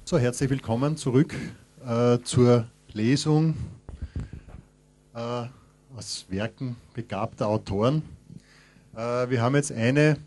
So, herzlich willkommen zurück zur Lesung aus Werken begabter Autoren. Wir haben jetzt eine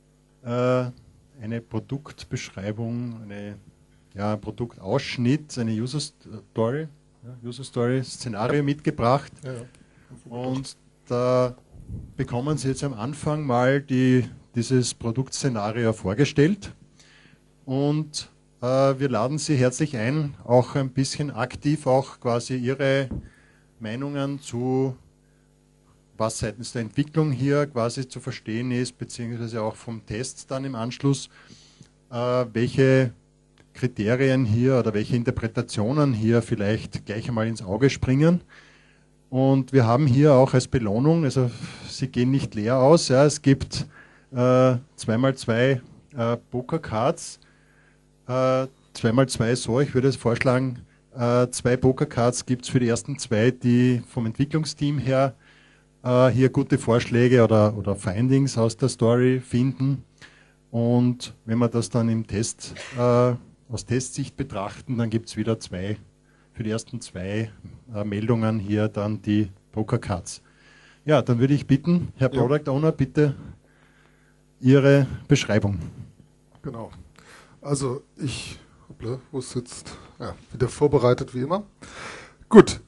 Produktbeschreibung, ein Produktausschnitt, eine User Story Szenario mitgebracht. Und da bekommen Sie jetzt am Anfang mal dieses Produktszenario vorgestellt. Und wir laden Sie herzlich ein, auch ein bisschen aktiv auch quasi Ihre Meinungen zu, was seitens der Entwicklung hier quasi zu verstehen ist, beziehungsweise auch vom Test dann im Anschluss, welche Kriterien hier oder welche Interpretationen hier vielleicht gleich einmal ins Auge springen. Und wir haben hier auch als Belohnung, also Sie gehen nicht leer aus, ja, es gibt 2x2 Pokercards. 2x2 so, ich würde vorschlagen, 2 Pokercards gibt es für die ersten 2, die vom Entwicklungsteam her hier gute Vorschläge oder Findings aus der Story finden. Und wenn wir das dann im Test aus Testsicht betrachten, dann gibt es wieder 2 für die ersten 2 Meldungen hier dann die Pokercards. Ja, dann würde ich bitten, Herr Product Owner, bitte Ihre Beschreibung. Genau. Also ich muss jetzt wieder vorbereitet wie immer. Gut,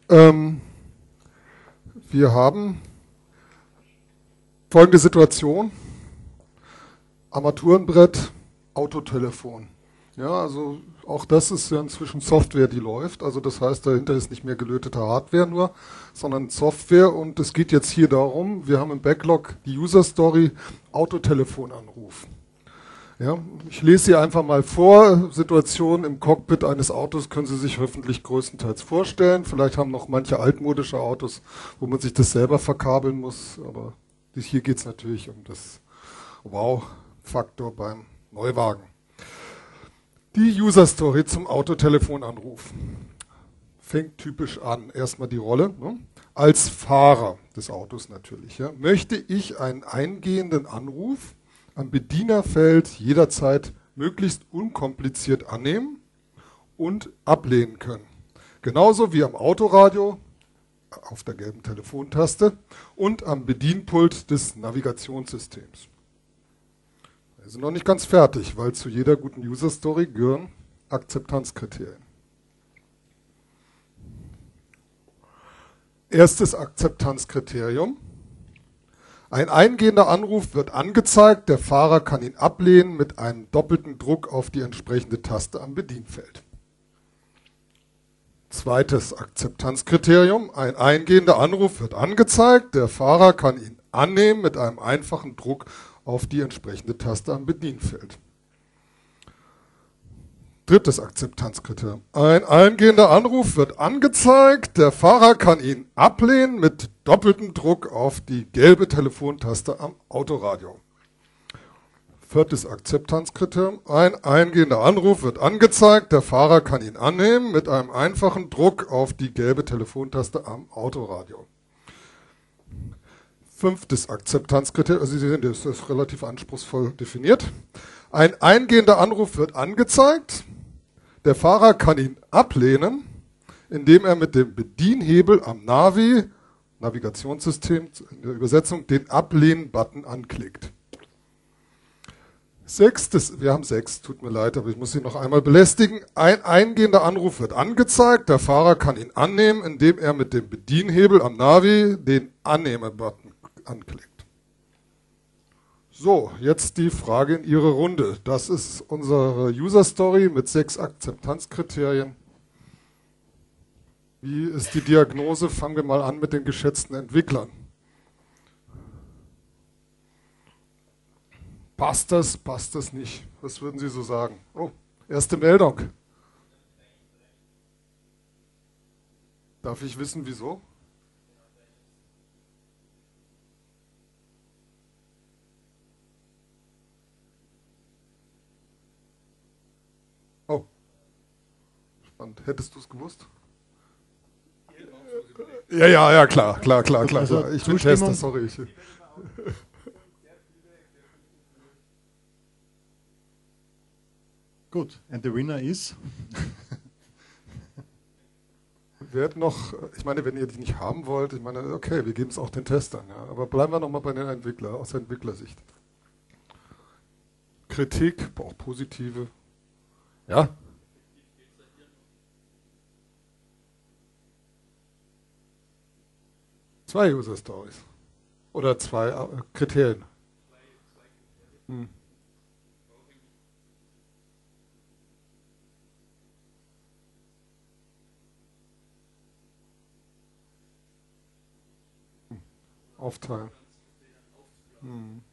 wir haben folgende Situation: Armaturenbrett, Autotelefon. Ja, also auch das ist ja inzwischen Software, die läuft. Also das heißt, dahinter ist nicht mehr gelötete Hardware nur, sondern Software. Und es geht jetzt hier darum, wir haben im Backlog die User Story Autotelefonanruf. Ja, ich lese sie einfach mal vor. Situation im Cockpit eines Autos können Sie sich hoffentlich größtenteils vorstellen. Vielleicht haben noch manche altmodische Autos, wo man sich das selber verkabeln muss. Aber hier geht es natürlich um das Wow-Faktor beim Neuwagen. Die User Story zum Autotelefonanruf fängt typisch an. Erstmal die Rolle, ne? Als Fahrer des Autos natürlich. Ja. Möchte ich einen eingehenden Anruf am Bedienerfeld jederzeit möglichst unkompliziert annehmen und ablehnen können. Genauso wie am Autoradio auf der gelben Telefontaste und am Bedienpult des Navigationssystems. Wir sind noch nicht ganz fertig, weil zu jeder guten User Story gehören Akzeptanzkriterien. Erstes Akzeptanzkriterium: Ein eingehender Anruf wird angezeigt, der Fahrer kann ihn ablehnen mit einem doppelten Druck auf die entsprechende Taste am Bedienfeld. Zweites Akzeptanzkriterium: Ein eingehender Anruf wird angezeigt, der Fahrer kann ihn annehmen mit einem einfachen Druck auf die entsprechende Taste am Bedienfeld. Drittes Akzeptanzkriterium: Ein eingehender Anruf wird angezeigt, der Fahrer kann ihn ablehnen mit doppeltem Druck auf die gelbe Telefontaste am Autoradio. Viertes Akzeptanzkriterium: Ein eingehender Anruf wird angezeigt, der Fahrer kann ihn annehmen mit einem einfachen Druck auf die gelbe Telefontaste am Autoradio. Fünftes Akzeptanzkriterium, also Sie sehen, das ist relativ anspruchsvoll definiert. Ein eingehender Anruf wird angezeigt, der Fahrer kann ihn ablehnen, indem er mit dem Bedienhebel am Navigationssystem in der Übersetzung den Ablehnen-Button anklickt. Sechstes, wir haben 6, tut mir leid, aber ich muss Sie noch einmal belästigen. Ein eingehender Anruf wird angezeigt, der Fahrer kann ihn annehmen, indem er mit dem Bedienhebel am Navi den Annehme-Button anklickt. So, jetzt die Frage in Ihre Runde. Das ist unsere User Story mit 6 Akzeptanzkriterien. Wie ist die Diagnose? Fangen wir mal an mit den geschätzten Entwicklern. Passt das nicht? Was würden Sie so sagen? Oh, erste Meldung. Darf ich wissen, wieso? Oh, spannend. Hättest du es gewusst? Ja, klar. Also Ich bin Tester, sorry. Gut, and the winner is? Wird noch, ich meine, wenn ihr die nicht haben wollt, ich meine, okay, wir geben es auch den Testern, ja. Aber bleiben wir nochmal bei den Entwicklern, aus der Entwicklersicht. Kritik, auch positive. Ja? Zwei User Stories. Oder zwei Kriterien. Hm. Aufteilen. Hm.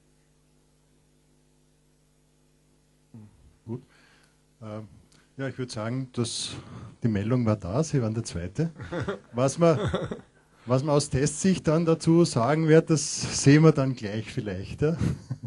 Gut. Ja, ich würde sagen, dass die Meldung war da, Sie waren der Zweite. Was man aus Testsicht dann dazu sagen wird, das sehen wir dann gleich vielleicht. Ja,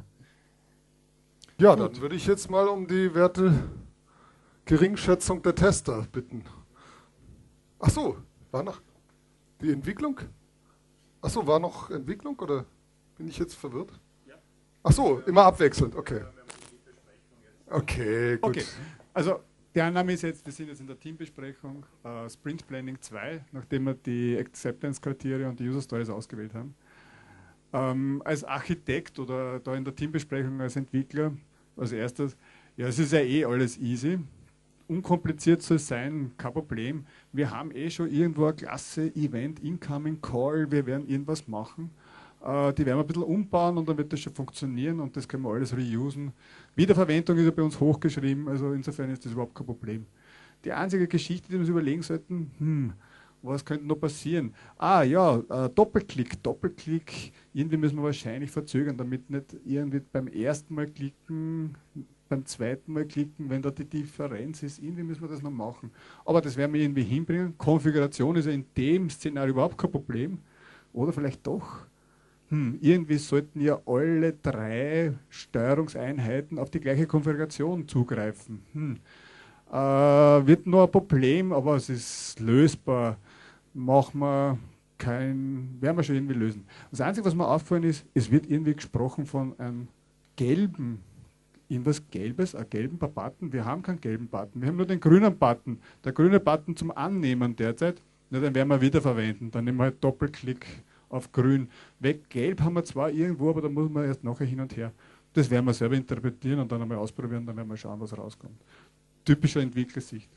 Ja, dann würde ich jetzt mal um die Werte Geringschätzung der Tester bitten. Ach so, war noch die Entwicklung? Ach so, war noch Entwicklung oder bin ich jetzt verwirrt? Ja. Ach so, immer abwechselnd, okay. Okay, gut. Okay, also die Annahme ist jetzt, wir sind jetzt in der Teambesprechung, Sprint Planning 2, nachdem wir die Acceptance-Kriterien und die User Stories ausgewählt haben. Als Architekt oder da in der Teambesprechung als Entwickler, als erstes, ja, es ist ja eh alles easy. Unkompliziert soll es sein, kein Problem. Wir haben eh schon irgendwo eine Klasse, Event, Incoming Call, wir werden irgendwas machen. Die werden wir ein bisschen umbauen und dann wird das schon funktionieren und das können wir alles reusen. Wiederverwendung ist ja bei uns hochgeschrieben, also insofern ist das überhaupt kein Problem. Die einzige Geschichte, die wir uns überlegen sollten, was könnte noch passieren? Ah ja, Doppelklick, irgendwie müssen wir wahrscheinlich verzögern, damit nicht irgendwie beim ersten Mal klicken, beim zweiten Mal klicken, wenn da die Differenz ist, irgendwie müssen wir das noch machen. Aber das werden wir irgendwie hinbringen. Konfiguration ist ja in dem Szenario überhaupt kein Problem. Oder vielleicht doch. Irgendwie sollten ja alle drei Steuerungseinheiten auf die gleiche Konfiguration zugreifen. Wird nur ein Problem, aber es ist lösbar. Werden wir schon irgendwie lösen. Das Einzige, was mir auffallen ist, es wird irgendwie gesprochen von einem gelben, irgendwas Gelbes, einen gelben Button. Wir haben keinen gelben Button, wir haben nur den grünen Button. Der grüne Button zum Annehmen derzeit, na, den werden wir wieder verwenden. Dann nehmen wir halt Doppelklick auf grün. Weg gelb haben wir zwar irgendwo, aber da muss man erst nachher hin und her. Das werden wir selber interpretieren und dann einmal ausprobieren, dann werden wir schauen, was rauskommt. Typische Entwicklersicht.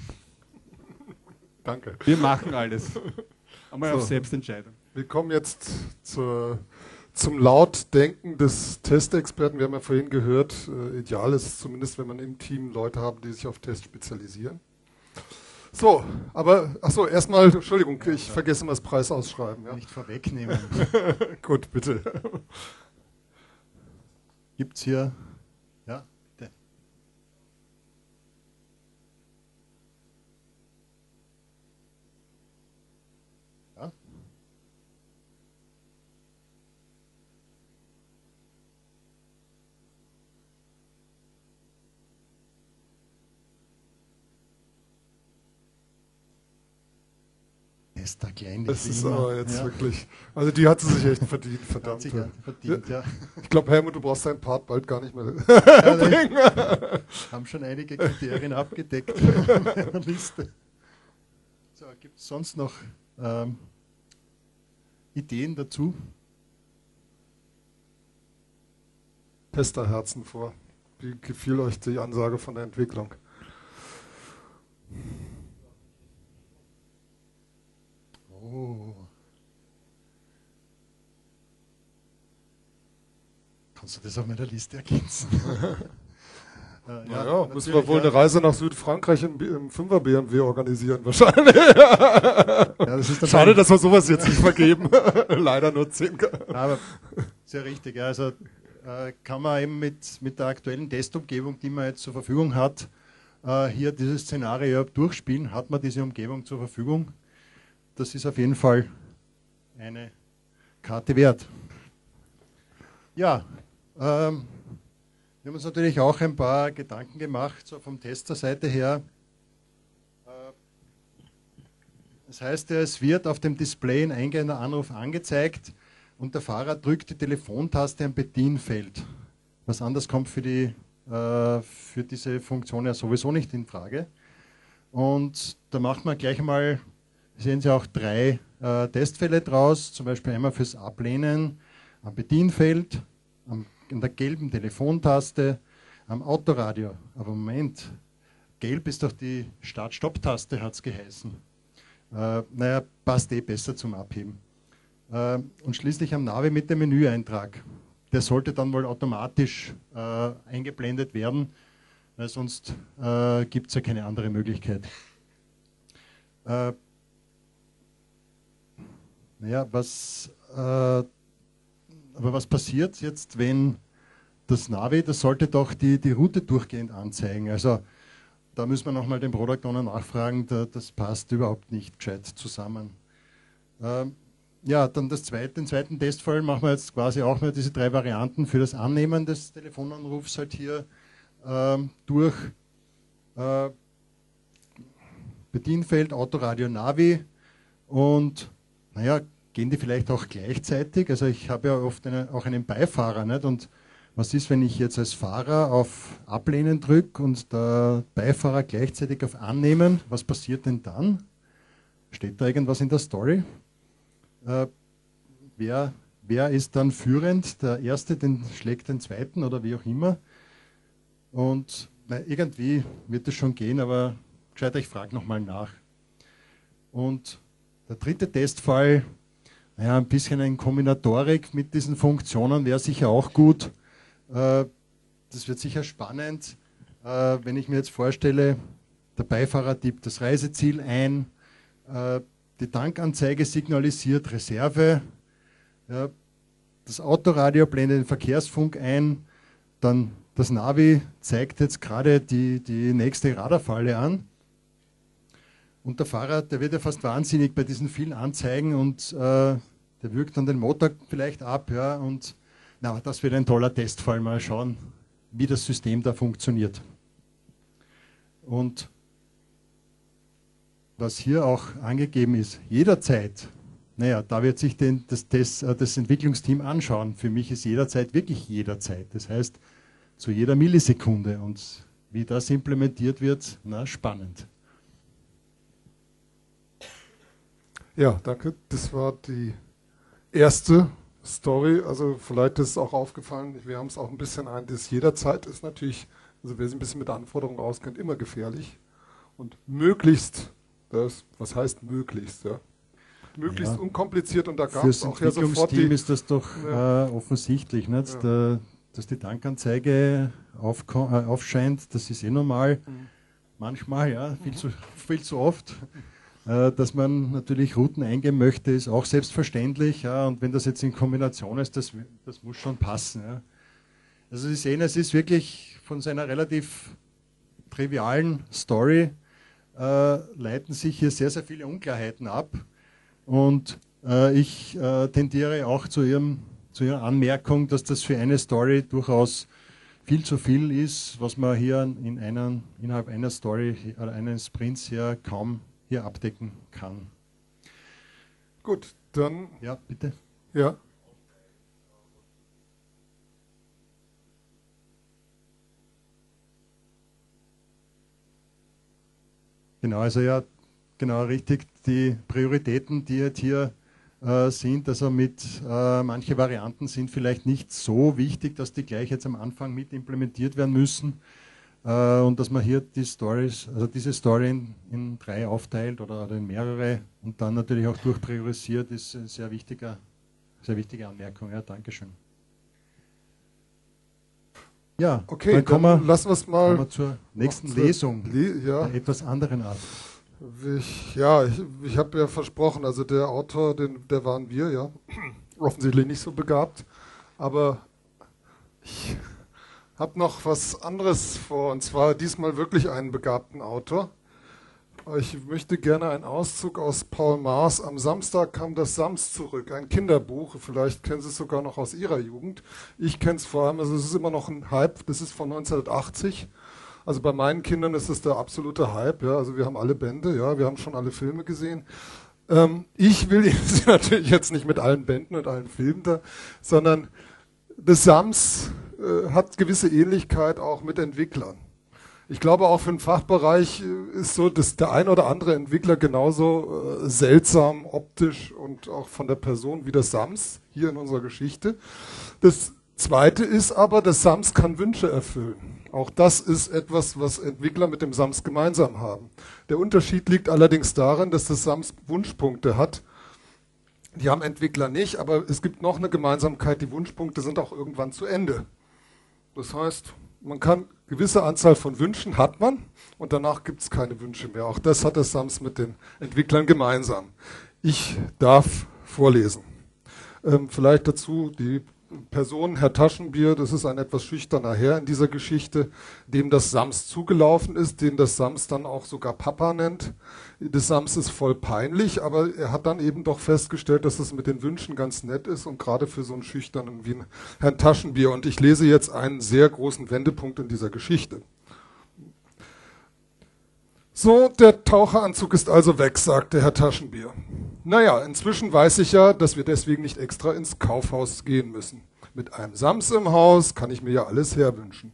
Danke. Wir machen alles. Einmal So. auf Selbstentscheidung. Wir kommen jetzt zum Lautdenken des Testexperten. Wir haben ja vorhin gehört, ideal ist es zumindest, wenn man im Team Leute haben, die sich auf Tests spezialisieren. So, aber, achso, erstmal, Entschuldigung, ich vergesse immer das Preisausschreiben. Ja. nicht vorwegnehmen. Gut, bitte. Gibt es hier, ja, bitte. Ja. Ist da klein, Das wie ist immer. aber jetzt Ja. wirklich, also die hat sie sich echt verdient, Hat verdammt. sich verdient, ja. Ich glaube, Helmut, du brauchst deinen Part bald gar nicht mehr Ja, bringen. haben schon einige Kriterien abgedeckt auf meiner Liste. So, gibt es sonst noch Ideen dazu? Testerherzen vor. Wie gefiel euch die Ansage von der Entwicklung? Oh. Kannst du das auf meiner Liste ergänzen? Naja, müssen wir natürlich, wohl ja. eine Reise nach Südfrankreich im 5er BMW organisieren, wahrscheinlich. Ja, das ist dann Schade, dass wir sowas jetzt nicht vergeben. Leider nur 10. Aber sehr richtig. Ja, also kann man eben mit der aktuellen Testumgebung, die man jetzt zur Verfügung hat, hier dieses Szenario durchspielen. Hat man diese Umgebung zur Verfügung? Das ist auf jeden Fall eine Karte wert. Ja, wir haben uns natürlich auch ein paar Gedanken gemacht, so vom Testerseite her. Das heißt, es wird auf dem Display ein eingehender Anruf angezeigt und der Fahrer drückt die Telefontaste am Bedienfeld. Was anders kommt für die für diese Funktion ja sowieso nicht in Frage. Und da macht man gleich einmal, sehen Sie auch 3 Testfälle draus, zum Beispiel einmal fürs Ablehnen am Bedienfeld, in der gelben Telefontaste, am Autoradio. Aber Moment, gelb ist doch die Start-Stopp-Taste, hat es geheißen. Naja, passt eh besser zum Abheben. Und schließlich am Navi mit dem Menüeintrag. Der sollte dann wohl automatisch eingeblendet werden, weil sonst gibt es ja keine andere Möglichkeit. Naja, aber was passiert jetzt, wenn das Navi, das sollte doch die Route durchgehend anzeigen. Also da müssen wir nochmal den Product Owner nachfragen, das passt überhaupt nicht gescheit zusammen. Ja, dann den zweiten Testfall machen wir jetzt quasi auch mal diese 3 Varianten für das Annehmen des Telefonanrufs halt hier durch Bedienfeld, Autoradio, Navi und naja, gehen die vielleicht auch gleichzeitig? Also ich habe ja oft auch einen Beifahrer, nicht? Und was ist, wenn ich jetzt als Fahrer auf Ablehnen drücke und der Beifahrer gleichzeitig auf Annehmen? Was passiert denn dann? Steht da irgendwas in der Story? Wer ist dann führend? Der Erste schlägt den Zweiten oder wie auch immer. Und irgendwie wird es schon gehen, aber gescheiter, ich frage nochmal nach. Und der dritte Testfall, naja, ein bisschen eine Kombinatorik mit diesen Funktionen wäre sicher auch gut. Das wird sicher spannend, wenn ich mir jetzt vorstelle, der Beifahrer tippt das Reiseziel ein, die Tankanzeige signalisiert Reserve, ja, das Autoradio blendet den Verkehrsfunk ein, dann das Navi zeigt jetzt gerade die nächste Radarfalle an. Und der Fahrer, der wird ja fast wahnsinnig bei diesen vielen Anzeigen und der würgt dann den Motor vielleicht ab. Ja, und na, das wird ein toller Testfall. Mal schauen, wie das System da funktioniert. Und was hier auch angegeben ist, jederzeit, naja, da wird sich das Entwicklungsteam anschauen. Für mich ist jederzeit wirklich jederzeit. Das heißt, zu jeder Millisekunde. Und wie das implementiert wird, na, spannend. Ja, danke. Das war die erste Story. Also vielleicht ist es auch aufgefallen, wir haben es auch ein bisschen das jederzeit ist natürlich, also wer sich ein bisschen mit Anforderungen auskennt, immer gefährlich. Und möglichst, was heißt möglichst, ja? Möglichst ja, unkompliziert und da gab es auch ja sofort Team ist das doch offensichtlich, nicht? Ja. Dass die Tankanzeige aufscheint, das ist eh normal. Manchmal, ja, viel zu oft. Dass man natürlich Routen eingeben möchte, ist auch selbstverständlich. Ja, und wenn das jetzt in Kombination ist, das muss schon passen. Ja. Also Sie sehen, es ist wirklich von seiner relativ trivialen Story leiten sich hier sehr, sehr viele Unklarheiten ab. Und ich tendiere auch zu Ihrer Anmerkung, dass das für eine Story durchaus viel zu viel ist, was man hier innerhalb einer Story oder eines Sprints hier kaum hier abdecken kann. Gut, dann... Ja, bitte. Ja. Genau, also ja, genau richtig, die Prioritäten, die jetzt hier sind, also manche Varianten sind vielleicht nicht so wichtig, dass die gleich jetzt am Anfang mit implementiert werden müssen. Und dass man hier diese Story in 3 aufteilt oder in mehrere und dann natürlich auch durchpriorisiert, ist eine sehr wichtige Anmerkung. Ja, Dankeschön. Ja, okay, dann lassen wir es mal zur nächsten Lesung der etwas anderen Art. Ich habe ja versprochen, also der Autor, der waren wir, ja, offensichtlich nicht so begabt, aber ich habe noch was anderes vor, und zwar diesmal wirklich einen begabten Autor. Ich möchte gerne einen Auszug aus Paul Maas. Am Samstag kam das Sams zurück, ein Kinderbuch. Vielleicht kennen Sie es sogar noch aus Ihrer Jugend. Ich kenne es vor allem, also es ist immer noch ein Hype, das ist von 1980. Also bei meinen Kindern ist es der absolute Hype. Ja. Also wir haben alle Bände, ja, wir haben schon alle Filme gesehen. Ich will Sie natürlich jetzt nicht mit allen Bänden und allen Filmen da, sondern das Sams hat gewisse Ähnlichkeit auch mit Entwicklern. Ich glaube, auch für den Fachbereich ist so, dass der ein oder andere Entwickler genauso seltsam optisch und auch von der Person wie das SAMS hier in unserer Geschichte. Das Zweite ist aber, das SAMS kann Wünsche erfüllen. Auch das ist etwas, was Entwickler mit dem SAMS gemeinsam haben. Der Unterschied liegt allerdings darin, dass das SAMS Wunschpunkte hat. Die haben Entwickler nicht, aber es gibt noch eine Gemeinsamkeit, die Wunschpunkte sind auch irgendwann zu Ende. Das heißt, man kann gewisse Anzahl von Wünschen hat man und danach gibt es keine Wünsche mehr. Auch das hat das SAMS mit den Entwicklern gemeinsam. Ich darf vorlesen. Vielleicht dazu die Person, Herr Taschenbier, das ist ein etwas schüchterner Herr in dieser Geschichte, dem das SAMS zugelaufen ist, den das SAMS dann auch sogar Papa nennt. Das SAMS ist voll peinlich, aber er hat dann eben doch festgestellt, dass es mit den Wünschen ganz nett ist und gerade für so einen Schüchternen wie Herrn Taschenbier. Und ich lese jetzt einen sehr großen Wendepunkt in dieser Geschichte. So, der Taucheranzug ist also weg, sagte Herr Taschenbier. Naja, inzwischen weiß ich ja, dass wir deswegen nicht extra ins Kaufhaus gehen müssen. Mit einem SAMS im Haus kann ich mir ja alles herwünschen.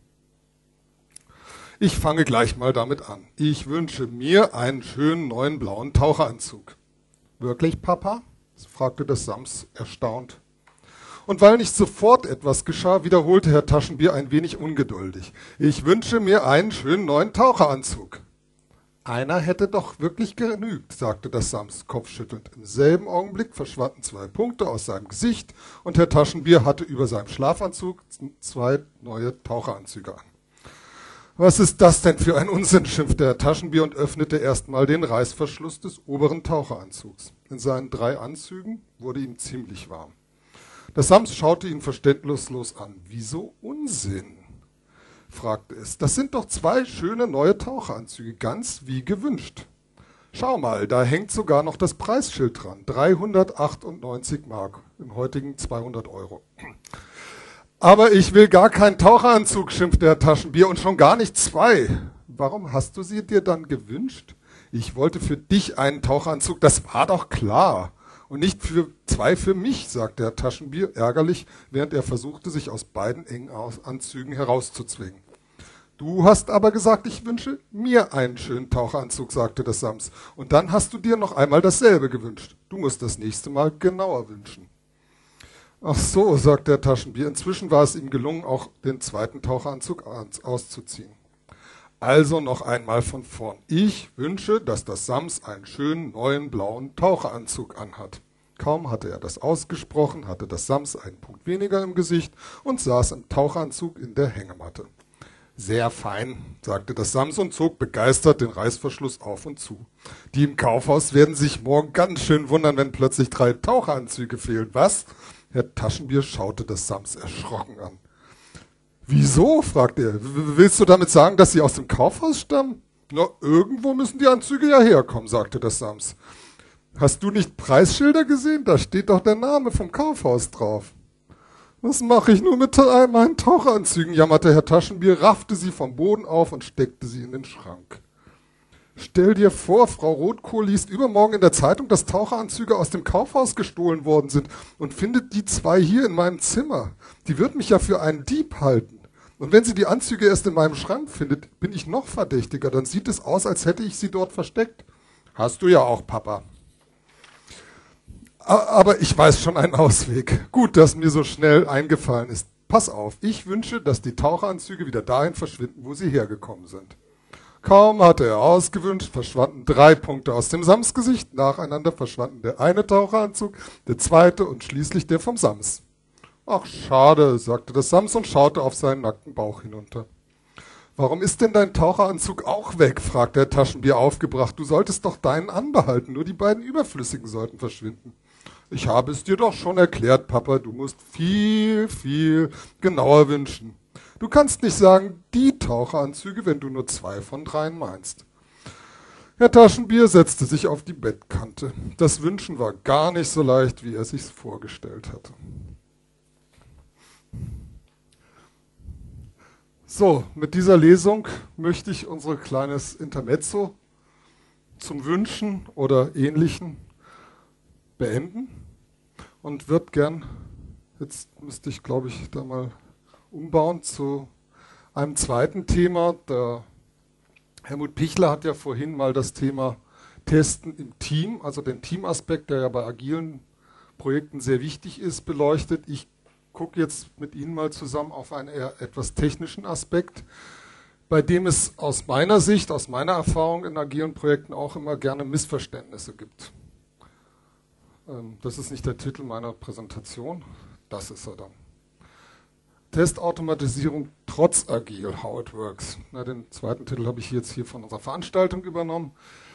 Ich fange gleich mal damit an. Ich wünsche mir einen schönen neuen blauen Taucheranzug. Wirklich, Papa? Fragte das SAMS erstaunt. Und weil nicht sofort etwas geschah, wiederholte Herr Taschenbier ein wenig ungeduldig. Ich wünsche mir einen schönen neuen Taucheranzug. Einer hätte doch wirklich genügt, sagte das SAMS kopfschüttelnd. Im selben Augenblick verschwanden 2 Punkte aus seinem Gesicht und Herr Taschenbier hatte über seinem Schlafanzug 2 neue Taucheranzüge an. Was ist das denn für ein Unsinn, schimpfte Herr Taschenbier und öffnete erstmal den Reißverschluss des oberen Taucheranzugs. In seinen 3 Anzügen wurde ihm ziemlich warm. Das SAMS schaute ihn verständnislos an. Wieso Unsinn? Fragte es. Das sind doch 2 schöne neue Taucheranzüge, ganz wie gewünscht. Schau mal, da hängt sogar noch das Preisschild dran. 398 Mark, im heutigen 200 Euro. Aber ich will gar keinen Taucheranzug, schimpfte Herr Taschenbier, und schon gar nicht 2. Warum hast du sie dir dann gewünscht? Ich wollte für dich einen Taucheranzug, das war doch klar. Und nicht für 2 für mich, sagte Herr Taschenbier ärgerlich, während er versuchte, sich aus beiden engen Anzügen herauszuzwingen. Du hast aber gesagt, ich wünsche mir einen schönen Taucheranzug, sagte das SAMS. Und dann hast du dir noch einmal dasselbe gewünscht. Du musst das nächste Mal genauer wünschen. Ach so, sagte Herr Taschenbier. Inzwischen war es ihm gelungen, auch den 2. Taucheranzug auszuziehen. Also noch einmal von vorn. Ich wünsche, dass das SAMS einen schönen neuen blauen Taucheranzug anhat. Kaum hatte er das ausgesprochen, hatte das SAMS einen Punkt weniger im Gesicht und saß im Taucheranzug in der Hängematte. Sehr fein, sagte das SAMS und zog begeistert den Reißverschluss auf und zu. Die im Kaufhaus werden sich morgen ganz schön wundern, wenn plötzlich 3 Taucheranzüge fehlen. Was? Herr Taschenbier schaute das SAMS erschrocken an. Wieso? Fragte er. Willst du damit sagen, dass sie aus dem Kaufhaus stammen? Na, irgendwo müssen die Anzüge ja herkommen, sagte das SAMS. Hast du nicht Preisschilder gesehen? Da steht doch der Name vom Kaufhaus drauf. Was mache ich nur mit meinen Taucheranzügen? Jammerte Herr Taschenbier, raffte sie vom Boden auf und steckte sie in den Schrank. Stell dir vor, Frau Rotkohl liest übermorgen in der Zeitung, dass Taucheranzüge aus dem Kaufhaus gestohlen worden sind und findet die 2 hier in meinem Zimmer. Die wird mich ja für einen Dieb halten. Und wenn sie die Anzüge erst in meinem Schrank findet, bin ich noch verdächtiger. Dann sieht es aus, als hätte ich sie dort versteckt. Hast du ja auch, Papa. Aber ich weiß schon einen Ausweg. Gut, dass mir so schnell eingefallen ist. Pass auf, ich wünsche, dass die Taucheranzüge wieder dahin verschwinden, wo sie hergekommen sind. Kaum hatte er ausgewünscht, verschwanden 3 Punkte aus dem SAMS-Gesicht. Nacheinander verschwanden der eine Taucheranzug, der zweite und schließlich der vom SAMS. Ach, schade, sagte das SAMS und schaute auf seinen nackten Bauch hinunter. Warum ist denn dein Taucheranzug auch weg? Fragte Herr Taschenbier aufgebracht. Du solltest doch deinen anbehalten, nur die beiden überflüssigen sollten verschwinden. Ich habe es dir doch schon erklärt, Papa, du musst viel, viel genauer wünschen. Du kannst nicht sagen, die Taucheranzüge, wenn du nur 2 von 3 meinst. Herr Taschenbier setzte sich auf die Bettkante. Das Wünschen war gar nicht so leicht, wie er sich's vorgestellt hatte. So, mit dieser Lesung möchte ich unser kleines Intermezzo zum Wünschen oder Ähnlichen beenden und würde gern, jetzt müsste ich glaube ich da mal umbauen zu einem zweiten Thema. Der Helmut Pichler hat ja vorhin mal das Thema Testen im Team, also den Teamaspekt, der ja bei agilen Projekten sehr wichtig ist, beleuchtet. Ich gucke jetzt mit Ihnen mal zusammen auf einen eher etwas technischen Aspekt, bei dem es aus meiner Sicht, aus meiner Erfahrung in agilen Projekten auch immer gerne Missverständnisse gibt. Das ist nicht der Titel meiner Präsentation, das ist er dann. Testautomatisierung trotz agil, how it works. Na, den zweiten Titel habe ich jetzt hier von unserer Veranstaltung übernommen.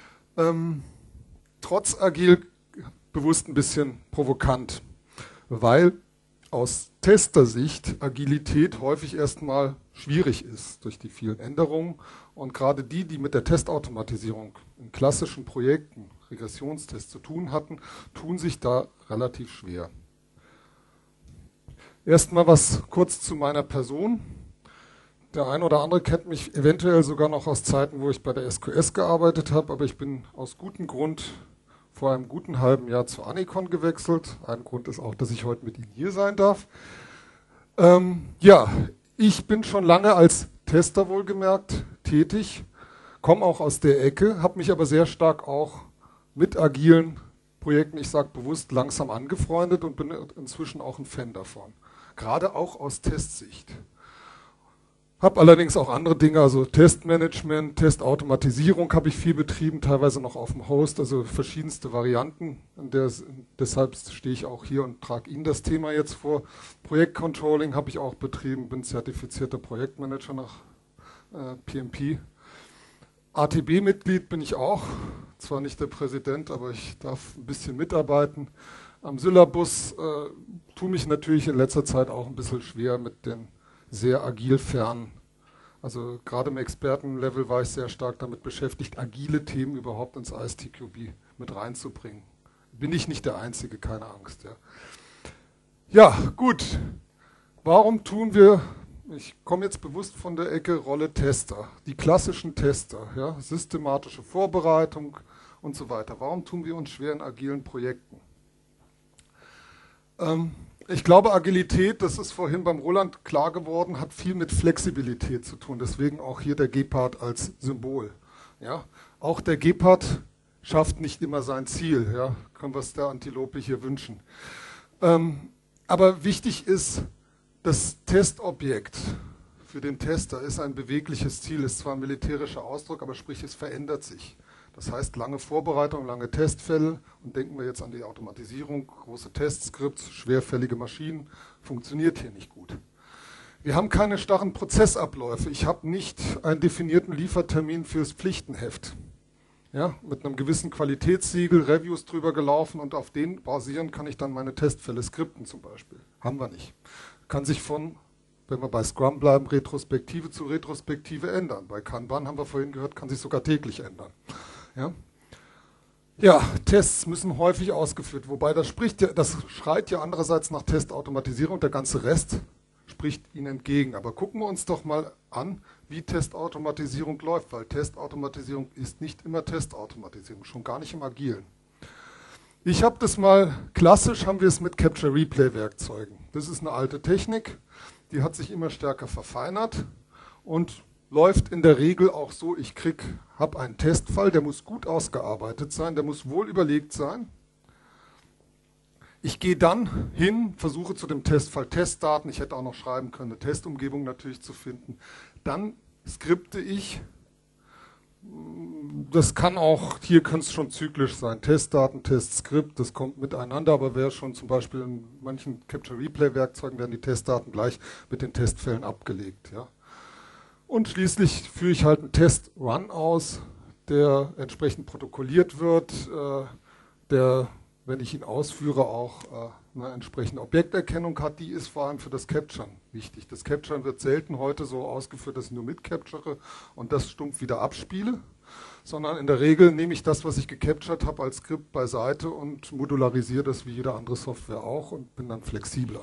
Trotz agil bewusst ein bisschen provokant, weil aus Testersicht Agilität häufig erstmal schwierig ist durch die vielen Änderungen und gerade die mit der Testautomatisierung in klassischen Projekten, Regressionstests zu tun hatten, tun sich da relativ schwer. Erstmal was kurz zu meiner Person. Der eine oder andere kennt mich eventuell sogar noch aus Zeiten, wo ich bei der SQS gearbeitet habe, aber ich bin aus gutem Grund vor einem guten halben Jahr zu Anicon gewechselt. Ein Grund ist auch, dass ich heute mit Ihnen hier sein darf. Ja, ich bin schon lange als Tester wohlgemerkt tätig, komme auch aus der Ecke, habe mich aber sehr stark auch mit agilen Projekten, ich sage bewusst, langsam angefreundet und bin inzwischen auch ein Fan davon. Gerade auch aus Testsicht. Habe allerdings auch andere Dinge, also Testmanagement, Testautomatisierung habe ich viel betrieben, teilweise noch auf dem Host, also verschiedenste Varianten. Deshalb stehe ich auch hier und trage Ihnen das Thema jetzt vor. Projektcontrolling habe ich auch betrieben, bin zertifizierter Projektmanager nach PMP. ATB-Mitglied bin ich auch, zwar nicht der Präsident, aber ich darf ein bisschen mitarbeiten. Am Syllabus tue mich natürlich in letzter Zeit auch ein bisschen schwer mit den sehr agil fern. Also gerade im Expertenlevel war ich sehr stark damit beschäftigt, agile Themen überhaupt ins ISTQB mit reinzubringen. Bin ich nicht der Einzige, keine Angst. Ja, gut. Warum tun wir, ich komme jetzt bewusst von der Ecke, Rolle Tester, die klassischen Tester, ja, systematische Vorbereitung und so weiter. Warum tun wir uns schwer in agilen Projekten? Ich glaube, Agilität, das ist vorhin beim Roland klar geworden, hat viel mit Flexibilität zu tun. Deswegen auch hier der Gepard als Symbol. Ja? Auch der Gepard schafft nicht immer sein Ziel. Ja? Können wir es der Antilope hier wünschen. Aber wichtig ist, das Testobjekt für den Tester ist ein bewegliches Ziel. Ist zwar ein militärischer Ausdruck, aber sprich, es verändert sich. Das heißt, lange Vorbereitung, lange Testfälle und denken wir jetzt an die Automatisierung, große Testskripts, schwerfällige Maschinen, funktioniert hier nicht gut. Wir haben keine starren Prozessabläufe. Ich habe nicht einen definierten Liefertermin fürs Pflichtenheft. Ja, mit einem gewissen Qualitätssiegel, Reviews drüber gelaufen und auf den basierend kann ich dann meine Testfälle skripten zum Beispiel. Haben wir nicht. Kann sich von, wenn wir bei Scrum bleiben, Retrospektive zu Retrospektive ändern. Bei Kanban, haben wir vorhin gehört, kann sich sogar täglich ändern. Ja, Tests müssen häufig ausgeführt, wobei das schreit ja andererseits nach Testautomatisierung, der ganze Rest spricht ihnen entgegen. Aber gucken wir uns doch mal an, wie Testautomatisierung läuft, weil Testautomatisierung ist nicht immer Testautomatisierung, schon gar nicht im Agilen. Ich habe das mal, klassisch haben wir es mit Capture-Replay-Werkzeugen. Das ist eine alte Technik, die hat sich immer stärker verfeinert und läuft in der Regel auch so, ich habe einen Testfall, der muss gut ausgearbeitet sein, der muss wohl überlegt sein. Ich gehe dann hin, versuche zu dem Testfall Testdaten, ich hätte auch noch schreiben können, eine Testumgebung natürlich zu finden. Dann skripte ich, das kann auch, hier kann es schon zyklisch sein, Testdaten, Testskript, das kommt miteinander, aber wäre schon zum Beispiel in manchen Capture-Replay-Werkzeugen werden die Testdaten gleich mit den Testfällen abgelegt. Ja. Und schließlich führe ich halt einen Test-Run aus, der entsprechend protokolliert wird, der, wenn ich ihn ausführe, auch eine entsprechende Objekterkennung hat. Die ist vor allem für das Capturen wichtig. Das Capturen wird selten heute so ausgeführt, dass ich nur mitcapture und das stumpf wieder abspiele, sondern in der Regel nehme ich das, was ich gecaptured habe, als Skript beiseite und modularisiere das wie jede andere Software auch und bin dann flexibler.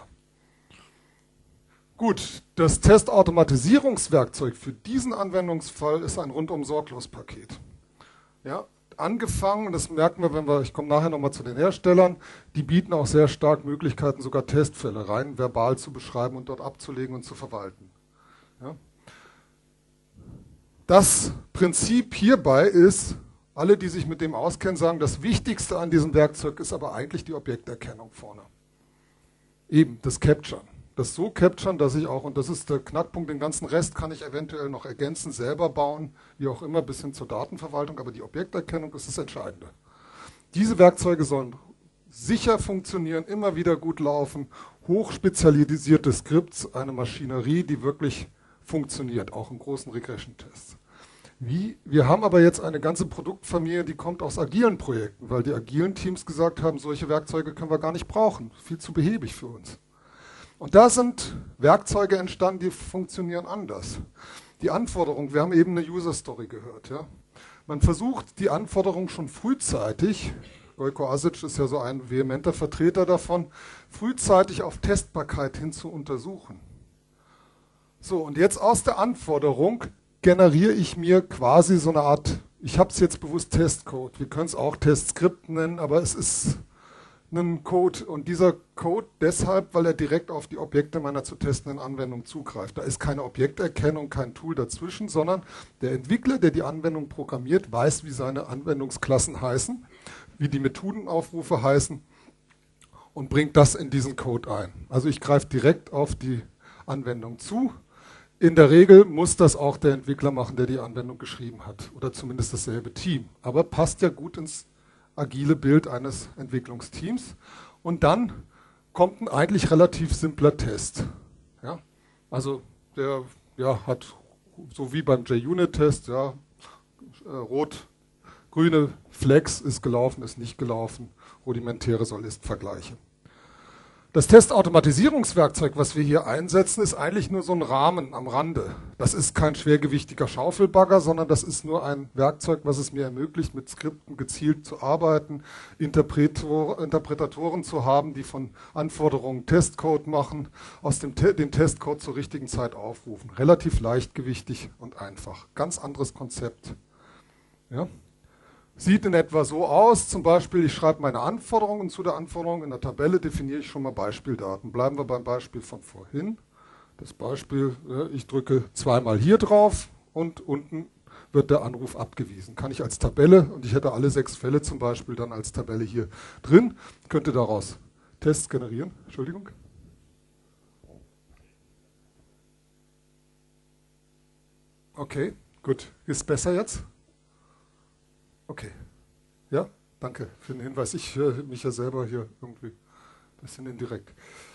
Gut, das Testautomatisierungswerkzeug für diesen Anwendungsfall ist ein rundum sorglos Paket. Ja, angefangen, und das merken wir, ich komme nachher nochmal zu den Herstellern, die bieten auch sehr stark Möglichkeiten, sogar Testfälle rein verbal zu beschreiben und dort abzulegen und zu verwalten. Ja. Das Prinzip hierbei ist, alle, die sich mit dem auskennen, sagen, das Wichtigste an diesem Werkzeug ist aber eigentlich die Objekterkennung vorne. Eben, das Capturen. Das so capturen, dass ich auch, und das ist der Knackpunkt, den ganzen Rest kann ich eventuell noch ergänzen, selber bauen, wie auch immer, bis hin zur Datenverwaltung, aber die Objekterkennung ist das Entscheidende. Diese Werkzeuge sollen sicher funktionieren, immer wieder gut laufen, hochspezialisierte Skripts, eine Maschinerie, die wirklich funktioniert, auch in großen Regression-Tests. Wir haben aber jetzt eine ganze Produktfamilie, die kommt aus agilen Projekten, weil die agilen Teams gesagt haben, solche Werkzeuge können wir gar nicht brauchen, viel zu behäbig für uns. Und da sind Werkzeuge entstanden, die funktionieren anders. Die Anforderung, wir haben eben eine User Story gehört. Ja? Man versucht die Anforderung schon frühzeitig, Gojko Asic ist ja so ein vehementer Vertreter davon, frühzeitig auf Testbarkeit hin zu untersuchen. So, und jetzt aus der Anforderung generiere ich mir quasi so eine Art, ich habe es jetzt bewusst Testcode, wir können es auch Testskript nennen, aber es ist ein Code und dieser Code deshalb, weil er direkt auf die Objekte meiner zu testenden Anwendung zugreift. Da ist keine Objekterkennung, kein Tool dazwischen, sondern der Entwickler, der die Anwendung programmiert, weiß, wie seine Anwendungsklassen heißen, wie die Methodenaufrufe heißen und bringt das in diesen Code ein. Also ich greife direkt auf die Anwendung zu. In der Regel muss das auch der Entwickler machen, der die Anwendung geschrieben hat oder zumindest dasselbe Team. Aber passt ja gut ins agile Bild eines Entwicklungsteams. Und dann kommt ein eigentlich relativ simpler Test. Ja? Also der hat, so wie beim JUnit-Test, ja, rot-grüne Flex ist gelaufen, ist nicht gelaufen, rudimentäre Soll-Ist-Vergleiche. Das Testautomatisierungswerkzeug, was wir hier einsetzen, ist eigentlich nur so ein Rahmen am Rande. Das ist kein schwergewichtiger Schaufelbagger, sondern das ist nur ein Werkzeug, was es mir ermöglicht, mit Skripten gezielt zu arbeiten, Interpretatoren zu haben, die von Anforderungen Testcode machen, aus den Testcode zur richtigen Zeit aufrufen. Relativ leichtgewichtig und einfach. Ganz anderes Konzept. Ja? Sieht in etwa so aus, zum Beispiel, ich schreibe meine Anforderungen zu der Anforderung, in der Tabelle definiere ich schon mal Beispieldaten. Bleiben wir beim Beispiel von vorhin. Das Beispiel, ich drücke zweimal hier drauf und unten wird der Anruf abgewiesen. Kann ich als Tabelle, und ich hätte alle 6 Fälle zum Beispiel dann als Tabelle hier drin, könnte daraus Tests generieren. Entschuldigung. Okay, gut. Ist besser jetzt? Okay. Ja, danke für den Hinweis. Ich höre mich ja selber hier irgendwie ein bisschen indirekt.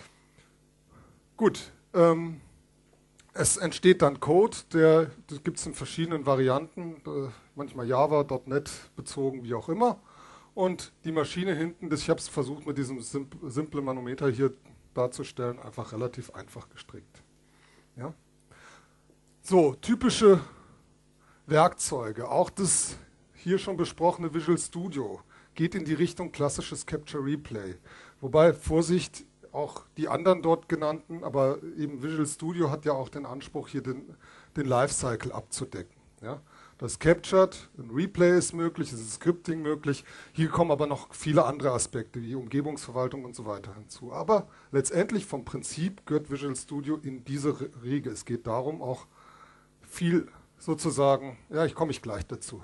Gut. Es entsteht dann Code, das gibt es in verschiedenen Varianten, manchmal Java, .NET bezogen, wie auch immer. Und die Maschine hinten, ich habe es versucht mit diesem simplen Manometer hier darzustellen, einfach relativ einfach gestrickt. Ja? So, typische Werkzeuge, auch das hier schon besprochene Visual Studio geht in die Richtung klassisches Capture Replay. Wobei, Vorsicht, auch die anderen dort genannten, aber eben Visual Studio hat ja auch den Anspruch, hier den Lifecycle abzudecken. Ja? Das Captured, ein Replay ist möglich, es ist Scripting möglich. Hier kommen aber noch viele andere Aspekte, wie Umgebungsverwaltung und so weiter hinzu. Aber letztendlich vom Prinzip gehört Visual Studio in diese Riege. Es geht darum, auch viel sozusagen, ja, ich komme gleich dazu.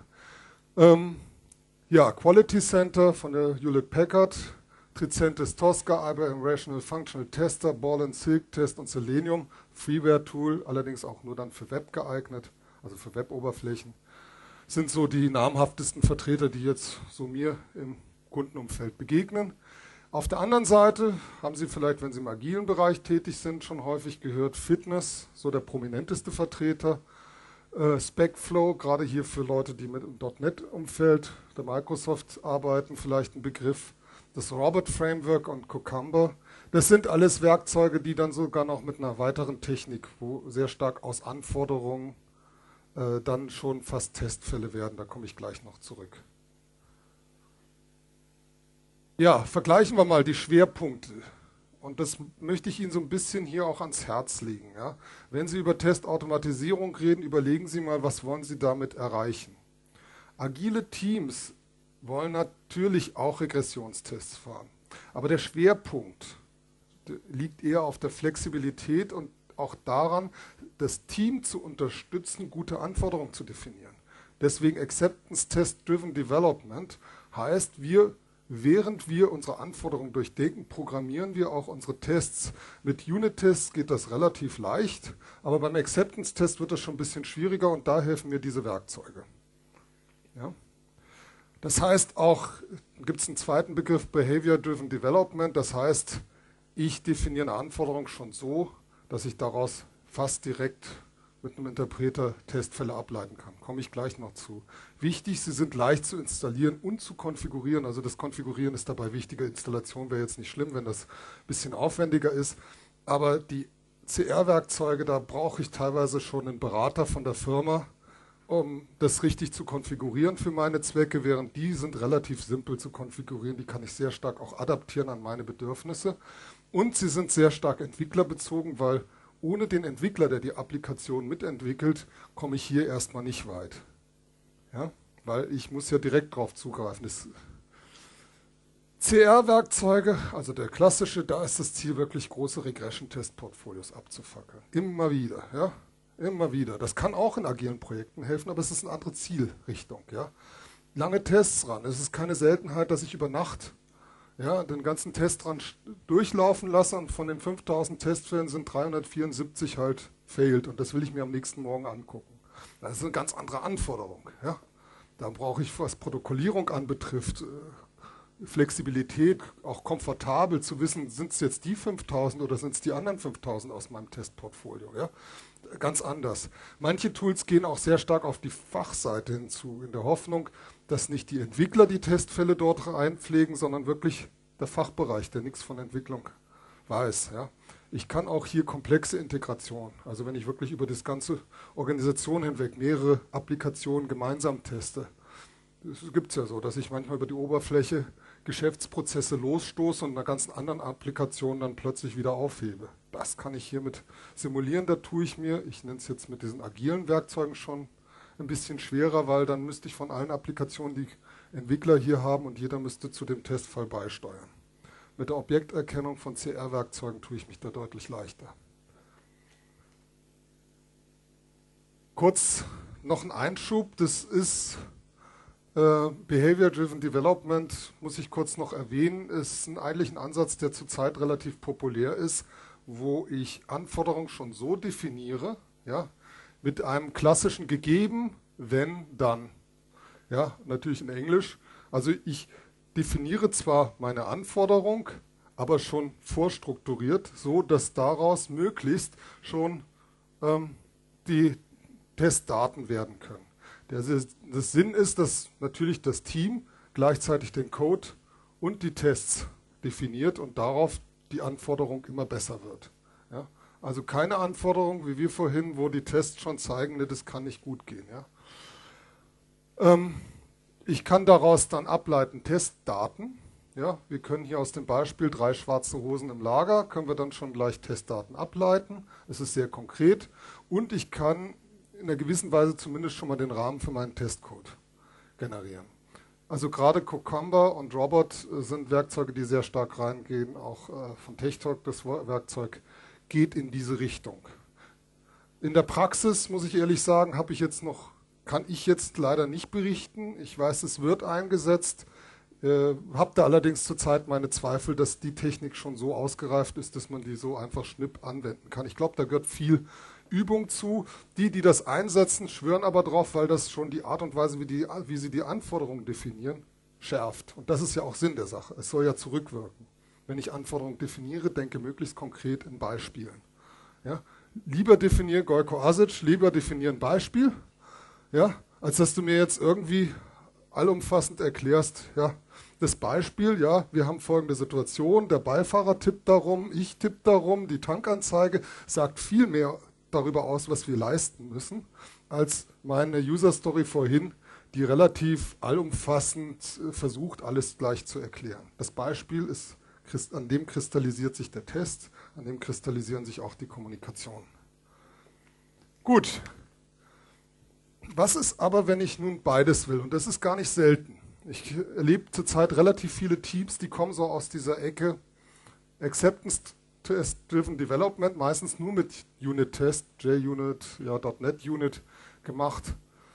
Ja, Quality Center von der Hewlett-Packard, Tricentis Tosca, IBM Rational Functional Tester, Ball and Silk Test und Selenium, Freeware-Tool, allerdings auch nur dann für Web geeignet, also für Web-Oberflächen, sind so die namhaftesten Vertreter, die jetzt so mir im Kundenumfeld begegnen. Auf der anderen Seite haben Sie vielleicht, wenn Sie im agilen Bereich tätig sind, schon häufig gehört, Fitness, so der prominenteste Vertreter, SpecFlow, gerade hier für Leute, die mit im .NET-Umfeld der Microsoft arbeiten, vielleicht ein Begriff. Das Robot Framework und Cucumber. Das sind alles Werkzeuge, die dann sogar noch mit einer weiteren Technik, wo sehr stark aus Anforderungen dann schon fast Testfälle werden. Da komme ich gleich noch zurück. Ja, vergleichen wir mal die Schwerpunkte. Und das möchte ich Ihnen so ein bisschen hier auch ans Herz legen. Ja? Wenn Sie über Testautomatisierung reden, überlegen Sie mal, was wollen Sie damit erreichen. Agile Teams wollen natürlich auch Regressionstests fahren. Aber der Schwerpunkt liegt eher auf der Flexibilität und auch daran, das Team zu unterstützen, gute Anforderungen zu definieren. Deswegen Acceptance Test Driven Development heißt, während wir unsere Anforderungen durchdenken, programmieren wir auch unsere Tests. Mit Unit-Tests geht das relativ leicht, aber beim Acceptance-Test wird das schon ein bisschen schwieriger und da helfen mir diese Werkzeuge. Ja? Das heißt auch, gibt es einen zweiten Begriff, Behavior-Driven Development, das heißt, ich definiere eine Anforderung schon so, dass ich daraus fast direkt mit einem Interpreter Testfälle ableiten kann. Komme ich gleich noch zu. Wichtig, sie sind leicht zu installieren und zu konfigurieren. Also das Konfigurieren ist dabei wichtiger. Installation wäre jetzt nicht schlimm, wenn das ein bisschen aufwendiger ist. Aber die CR-Werkzeuge, da brauche ich teilweise schon einen Berater von der Firma, um das richtig zu konfigurieren für meine Zwecke, während die sind relativ simpel zu konfigurieren. Die kann ich sehr stark auch adaptieren an meine Bedürfnisse. Und sie sind sehr stark entwicklerbezogen, weil ohne den Entwickler, der die Applikation mitentwickelt, komme ich hier erstmal nicht weit. Ja? Weil ich muss ja direkt drauf zugreifen. CR-Werkzeuge, also der klassische, da ist das Ziel, wirklich große Regression-Test-Portfolios abzufackeln. Immer wieder, ja? Immer wieder. Das kann auch in agilen Projekten helfen, aber es ist eine andere Zielrichtung. Ja? Lange Tests ran. Es ist keine Seltenheit, dass ich über Nacht den ganzen Test dran durchlaufen lasse und von den 5000 Testfällen sind 374 halt failed und das will ich mir am nächsten Morgen angucken. Das ist eine ganz andere Anforderung. Ja? Da brauche ich, was Protokollierung anbetrifft, Flexibilität, auch komfortabel zu wissen, sind es jetzt die 5000 oder sind es die anderen 5000 aus meinem Testportfolio. Ja? Ganz anders. Manche Tools gehen auch sehr stark auf die Fachseite hinzu, in der Hoffnung, dass nicht die Entwickler die Testfälle dort reinpflegen, sondern wirklich der Fachbereich, der nichts von Entwicklung weiß. Ja. Ich kann auch hier komplexe Integration, also wenn ich wirklich über das ganze Organisation hinweg mehrere Applikationen gemeinsam teste. Das gibt es ja so, dass ich manchmal über die Oberfläche Geschäftsprozesse losstoße und in einer ganzen anderen Applikation dann plötzlich wieder aufhebe. Das kann ich hiermit simulieren, da tue ich mir, ich nenne es jetzt mit diesen agilen Werkzeugen schon ein bisschen schwerer, weil dann müsste ich von allen Applikationen die Entwickler hier haben und jeder müsste zu dem Testfall beisteuern. Mit der Objekterkennung von CR-Werkzeugen tue ich mich da deutlich leichter. Kurz noch ein Einschub, das ist Behavior-Driven Development, muss ich kurz noch erwähnen, ist eigentlich ein Ansatz, der zurzeit relativ populär ist, wo ich Anforderungen schon so definiere, ja, mit einem klassischen gegeben, wenn, dann. Ja, natürlich in Englisch. Also ich definiere zwar meine Anforderung, aber schon vorstrukturiert, so dass daraus möglichst schon die Testdaten werden können. Der Sinn ist, dass natürlich das Team gleichzeitig den Code und die Tests definiert und darauf die Anforderung immer besser wird. Ja? Also keine Anforderung, wie wir vorhin, wo die Tests schon zeigen, ne, das kann nicht gut gehen. Ja? Ich kann daraus dann ableiten Testdaten. Ja? Wir können hier aus dem Beispiel 3 schwarze Hosen im Lager, können wir dann schon gleich Testdaten ableiten. Es ist sehr konkret und ich kann in einer gewissen Weise zumindest schon mal den Rahmen für meinen Testcode generieren. Also gerade Cucumber und Robot sind Werkzeuge, die sehr stark reingehen. Auch von TechTalk, das Werkzeug geht in diese Richtung. In der Praxis, muss ich ehrlich sagen, kann ich jetzt leider nicht berichten. Ich weiß, es wird eingesetzt. Habe da allerdings zurzeit meine Zweifel, dass die Technik schon so ausgereift ist, dass man die so einfach schnipp anwenden kann. Ich glaube, da gehört viel Übung zu. Die das einsetzen, schwören aber drauf, weil das schon die Art und Weise, wie sie die Anforderungen definieren, schärft. Und das ist ja auch Sinn der Sache. Es soll ja zurückwirken. Wenn ich Anforderungen definiere, denke möglichst konkret in Beispielen. Ja? Lieber definieren, Gojko Asic, lieber definieren Beispiel, ja? Als dass du mir jetzt irgendwie allumfassend erklärst, ja, das Beispiel, ja, wir haben folgende Situation, der Beifahrer tippt darum, ich tippe darum, die Tankanzeige sagt viel mehr darüber aus, was wir leisten müssen, als meine User-Story vorhin, die relativ allumfassend versucht, alles gleich zu erklären. Das Beispiel ist, an dem kristallisiert sich der Test, an dem kristallisieren sich auch die Kommunikationen. Gut. Was ist aber, wenn ich nun beides will? Und das ist gar nicht selten. Ich erlebe zurzeit relativ viele Teams, die kommen so aus dieser Ecke Acceptance Test-Driven Development, meistens nur mit Unit-Test, JUnit, ja, .NET-Unit gemacht.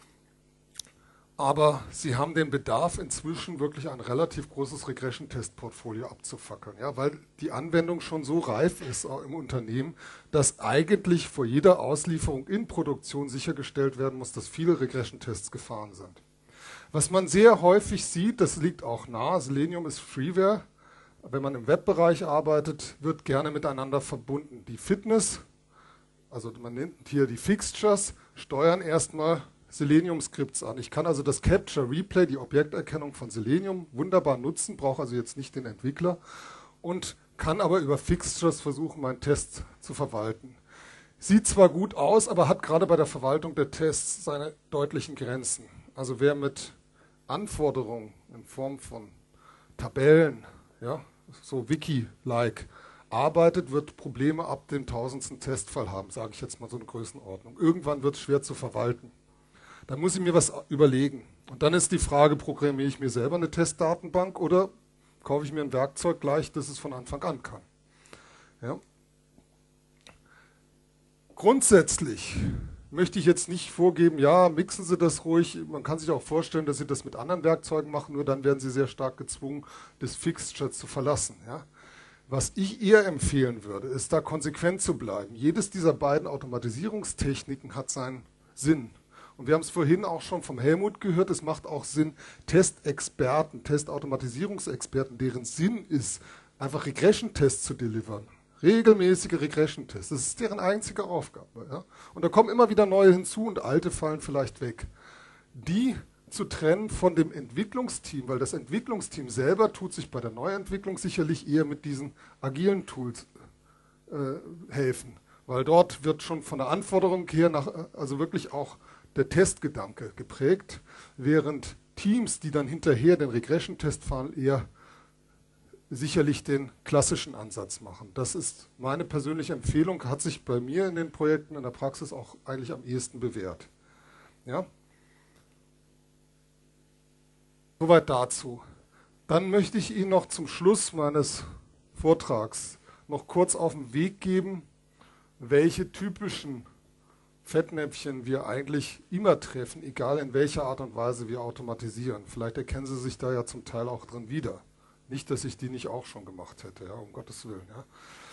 Aber sie haben den Bedarf, inzwischen wirklich ein relativ großes Regression-Test-Portfolio abzufackeln, ja, weil die Anwendung schon so reif ist im Unternehmen, dass eigentlich vor jeder Auslieferung in Produktion sichergestellt werden muss, dass viele Regression-Tests gefahren sind. Was man sehr häufig sieht, das liegt auch nahe, Selenium ist Freeware. Wenn man im Webbereich arbeitet, wird gerne miteinander verbunden. Die Fitness, also man nennt hier die Fixtures, steuern erstmal Selenium-Skripts an. Ich kann also das Capture Replay, die Objekterkennung von Selenium, wunderbar nutzen, brauche also jetzt nicht den Entwickler und kann aber über Fixtures versuchen, meinen Test zu verwalten. Sieht zwar gut aus, aber hat gerade bei der Verwaltung der Tests seine deutlichen Grenzen. Also wer mit Anforderungen in Form von Tabellen, ja, so Wiki-like, arbeitet, wird Probleme ab dem 1000. Testfall haben, sage ich jetzt mal so eine Größenordnung. Irgendwann wird es schwer zu verwalten. Da muss ich mir was überlegen. Und dann ist die Frage, programmiere ich mir selber eine Testdatenbank oder kaufe ich mir ein Werkzeug gleich, das es von Anfang an kann. Ja. Grundsätzlich möchte ich jetzt nicht vorgeben, ja, mixen Sie das ruhig. Man kann sich auch vorstellen, dass Sie das mit anderen Werkzeugen machen, nur dann werden Sie sehr stark gezwungen, das Fixture zu verlassen. Ja. Was ich eher empfehlen würde, ist da konsequent zu bleiben. Jedes dieser beiden Automatisierungstechniken hat seinen Sinn. Und wir haben es vorhin auch schon vom Helmut gehört, es macht auch Sinn, Testexperten, Testautomatisierungsexperten, deren Sinn ist, einfach Regression-Tests zu delivern. Regelmäßige Regression-Tests, das ist deren einzige Aufgabe. Ja? Und da kommen immer wieder neue hinzu und alte fallen vielleicht weg. Die zu trennen von dem Entwicklungsteam, weil das Entwicklungsteam selber tut sich bei der Neuentwicklung sicherlich eher mit diesen agilen Tools helfen. Weil dort wird schon von der Anforderung her also wirklich auch der Testgedanke geprägt, während Teams, die dann hinterher den Regression-Test fahren, eher sicherlich den klassischen Ansatz machen. Das ist meine persönliche Empfehlung, hat sich bei mir in den Projekten in der Praxis auch eigentlich am ehesten bewährt. Ja? Soweit dazu. Dann möchte ich Ihnen noch zum Schluss meines Vortrags noch kurz auf den Weg geben, welche typischen Fettnäpfchen wir eigentlich immer treffen, egal in welcher Art und Weise wir automatisieren. Vielleicht erkennen Sie sich da ja zum Teil auch drin wieder. Nicht, dass ich die nicht auch schon gemacht hätte, ja, um Gottes Willen. Ja.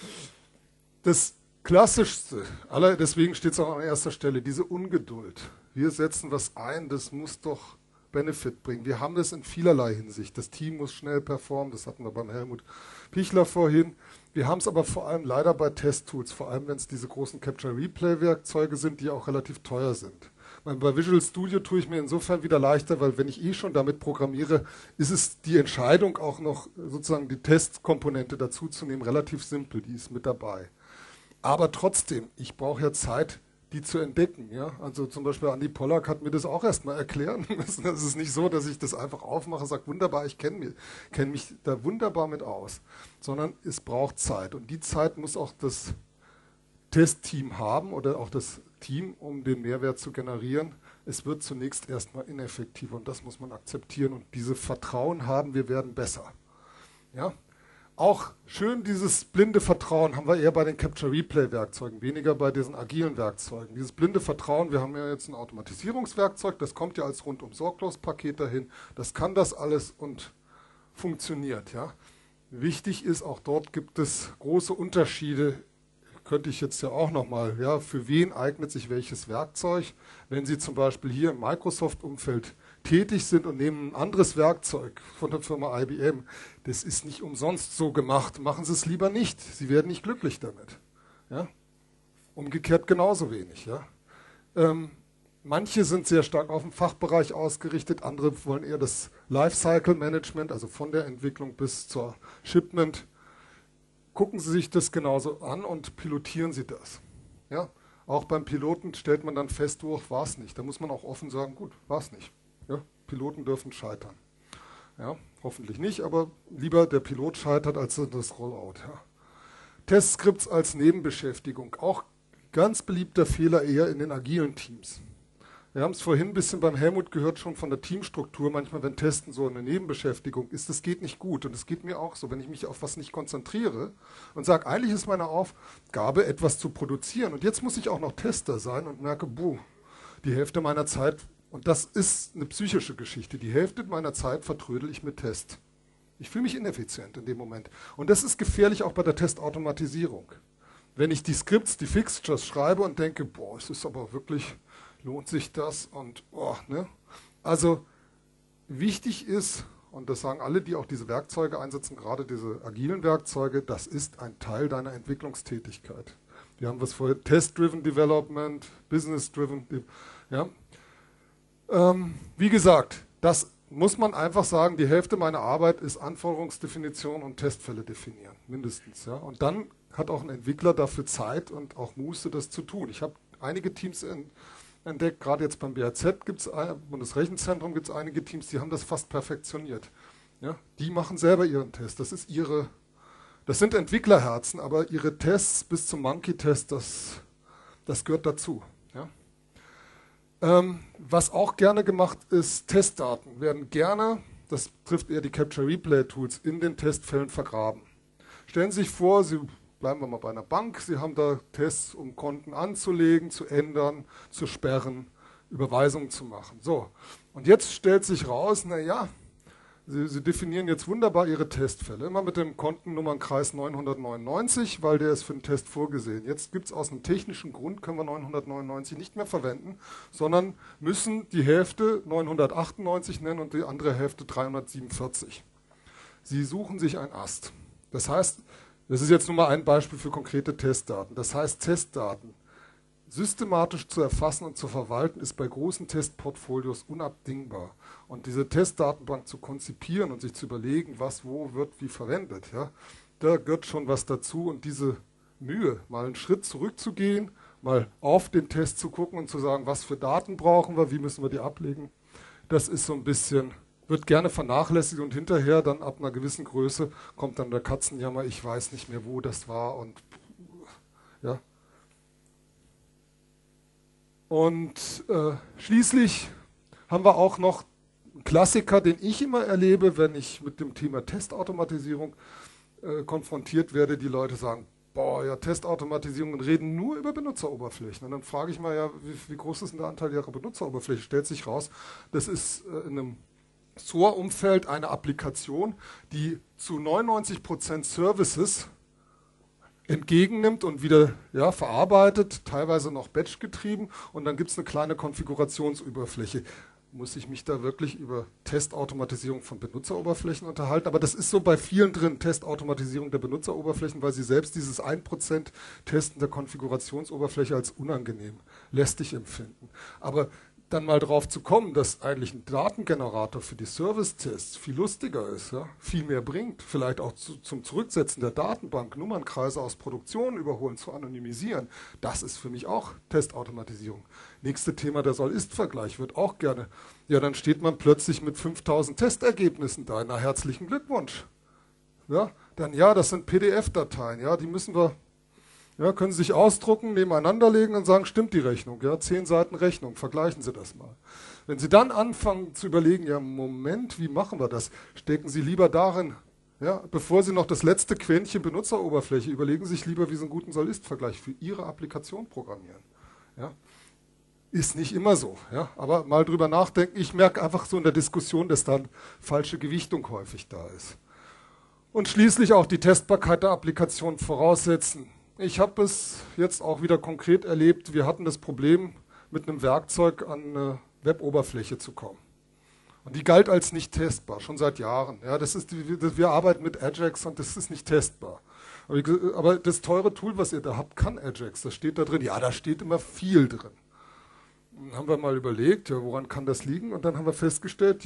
Das Klassischste, deswegen steht es auch an erster Stelle, diese Ungeduld. Wir setzen was ein, das muss doch Benefit bringen. Wir haben das in vielerlei Hinsicht. Das Team muss schnell performen, das hatten wir beim Helmut Pichler vorhin. Wir haben es aber vor allem leider bei Testtools, vor allem wenn es diese großen Capture-Replay-Werkzeuge sind, die auch relativ teuer sind. Bei Visual Studio tue ich mir insofern wieder leichter, weil wenn ich schon damit programmiere, ist es die Entscheidung auch noch sozusagen die Testkomponente dazuzunehmen relativ simpel, die ist mit dabei. Aber trotzdem, ich brauche ja Zeit, die zu entdecken. Ja? Also zum Beispiel Andi Pollack hat mir das auch erstmal erklären müssen. Es ist nicht so, dass ich das einfach aufmache und sage, wunderbar, ich kenne mich da wunderbar mit aus, sondern es braucht Zeit. Und die Zeit muss auch das Testteam haben oder auch das Team, um den Mehrwert zu generieren. Es wird zunächst erstmal ineffektiv und das muss man akzeptieren und diese Vertrauen haben, wir werden besser. Ja? Auch schön dieses blinde Vertrauen haben wir eher bei den Capture-Replay-Werkzeugen, weniger bei diesen agilen Werkzeugen. Dieses blinde Vertrauen, wir haben ja jetzt ein Automatisierungswerkzeug, das kommt ja als Rundum-Sorglos-Paket dahin, das kann das alles und funktioniert. Ja? Wichtig ist, auch dort gibt es große Unterschiede, könnte ich jetzt ja auch nochmal, ja, für wen eignet sich welches Werkzeug. Wenn Sie zum Beispiel hier im Microsoft-Umfeld tätig sind und nehmen ein anderes Werkzeug von der Firma IBM, das ist nicht umsonst so gemacht, machen Sie es lieber nicht. Sie werden nicht glücklich damit. Ja? Umgekehrt genauso wenig. Ja? Manche sind sehr stark auf den Fachbereich ausgerichtet, andere wollen eher das Lifecycle-Management, also von der Entwicklung bis zur Shipment. Gucken Sie sich das genauso an und pilotieren Sie das. Ja? Auch beim Piloten stellt man dann fest, war es nicht. Da muss man auch offen sagen, gut, war es nicht. Ja? Piloten dürfen scheitern. Ja? Hoffentlich nicht, aber lieber der Pilot scheitert als das Rollout. Ja? Testskripts als Nebenbeschäftigung, auch ganz beliebter Fehler eher in den agilen Teams. Wir haben es vorhin ein bisschen beim Helmut gehört, schon von der Teamstruktur. Manchmal, wenn Testen so eine Nebenbeschäftigung ist, das geht nicht gut. Und es geht mir auch so, wenn ich mich auf was nicht konzentriere und sage, eigentlich ist meine Aufgabe, etwas zu produzieren. Und jetzt muss ich auch noch Tester sein und merke, die Hälfte meiner Zeit, und das ist eine psychische Geschichte, die Hälfte meiner Zeit vertrödel ich mit Test. Ich fühle mich ineffizient in dem Moment. Und das ist gefährlich auch bei der Testautomatisierung. Wenn ich die Scripts, die Fixtures schreibe und denke, es ist aber wirklich... lohnt sich das? Und ne? Also wichtig ist, und das sagen alle, die auch diese Werkzeuge einsetzen, gerade diese agilen Werkzeuge, das ist ein Teil deiner Entwicklungstätigkeit. Wir haben was vorher, Test-Driven Development, Business-Driven, ja. Wie gesagt, das muss man einfach sagen, die Hälfte meiner Arbeit ist Anforderungsdefinition und Testfälle definieren, mindestens. Ja. Und dann hat auch ein Entwickler dafür Zeit und auch Muße, das zu tun. Ich habe einige Teams entdeckt, gerade jetzt beim BAZ Bundesrechenzentrum gibt es einige Teams, die haben das fast perfektioniert. Ja, die machen selber ihren Test. Das sind Entwicklerherzen, aber ihre Tests bis zum Monkey-Test, das gehört dazu. Ja. Was auch gerne gemacht ist, Testdaten werden gerne, das trifft eher die Capture-Replay-Tools, in den Testfällen vergraben. Stellen Sie sich vor, bleiben wir mal bei einer Bank. Sie haben da Tests, um Konten anzulegen, zu ändern, zu sperren, Überweisungen zu machen. So, und jetzt stellt sich raus, Sie definieren jetzt wunderbar Ihre Testfälle, immer mit dem Kontennummernkreis 999, weil der ist für den Test vorgesehen. Jetzt gibt es aus einem technischen Grund, können wir 999 nicht mehr verwenden, sondern müssen die Hälfte 998 nennen und die andere Hälfte 347. Sie suchen sich einen Ast. Das heißt, das ist jetzt nur mal ein Beispiel für konkrete Testdaten. Das heißt, Testdaten systematisch zu erfassen und zu verwalten, ist bei großen Testportfolios unabdingbar. Und diese Testdatenbank zu konzipieren und sich zu überlegen, was wo wird wie verwendet, ja, da gehört schon was dazu. Und diese Mühe, mal einen Schritt zurückzugehen, mal auf den Test zu gucken und zu sagen, was für Daten brauchen wir, wie müssen wir die ablegen, das ist so ein bisschen... wird gerne vernachlässigt und hinterher dann ab einer gewissen Größe kommt dann der Katzenjammer, ich weiß nicht mehr, wo das war und ja. Und schließlich haben wir auch noch einen Klassiker, den ich immer erlebe, wenn ich mit dem Thema Testautomatisierung konfrontiert werde. Die Leute sagen, Testautomatisierungen reden nur über Benutzeroberflächen. Und dann frage ich mal, wie groß ist denn der Anteil ihrer Benutzeroberfläche? Stellt sich raus, das ist in einem SOA-Umfeld eine Applikation, die zu 99% Services entgegennimmt und wieder verarbeitet, teilweise noch batch-getrieben, und dann gibt es eine kleine Konfigurationsoberfläche. Muss ich mich da wirklich über Testautomatisierung von Benutzeroberflächen unterhalten? Aber das ist so bei vielen drin, Testautomatisierung der Benutzeroberflächen, weil sie selbst dieses 1% Testen der Konfigurationsoberfläche als unangenehm, lästig empfinden. Aber dann mal drauf zu kommen, dass eigentlich ein Datengenerator für die Service-Tests viel lustiger ist, ja, viel mehr bringt, vielleicht auch zum Zurücksetzen der Datenbank, Nummernkreise aus Produktionen überholen, zu anonymisieren, das ist für mich auch Testautomatisierung. Nächste Thema, der Soll-Ist-Vergleich wird auch gerne. Ja, dann steht man plötzlich mit 5000 Testergebnissen da. Na, herzlichen Glückwunsch. Ja, dann das sind PDF-Dateien, ja, die müssen wir... Ja, können Sie sich ausdrucken, nebeneinander legen und sagen, stimmt die Rechnung? Ja, 10 Seiten Rechnung, vergleichen Sie das mal. Wenn Sie dann anfangen zu überlegen, Moment, wie machen wir das? Stecken Sie lieber darin, bevor Sie noch das letzte Quäntchen Benutzeroberfläche, überlegen Sie sich lieber, wie Sie einen guten Soll-Ist-Vergleich für Ihre Applikation programmieren. Ja, ist nicht immer so, aber mal drüber nachdenken. Ich merke einfach so in der Diskussion, dass da falsche Gewichtung häufig da ist. Und schließlich auch die Testbarkeit der Applikation voraussetzen. Ich habe es jetzt auch wieder konkret erlebt, wir hatten das Problem, mit einem Werkzeug an eine Web-Oberfläche zu kommen. Und die galt als nicht testbar, schon seit Jahren. Ja, wir arbeiten mit Ajax und das ist nicht testbar. Aber das teure Tool, was ihr da habt, kann Ajax, das steht da drin. Ja, da steht immer viel drin. Dann haben wir mal überlegt, woran kann das liegen? Und dann haben wir festgestellt,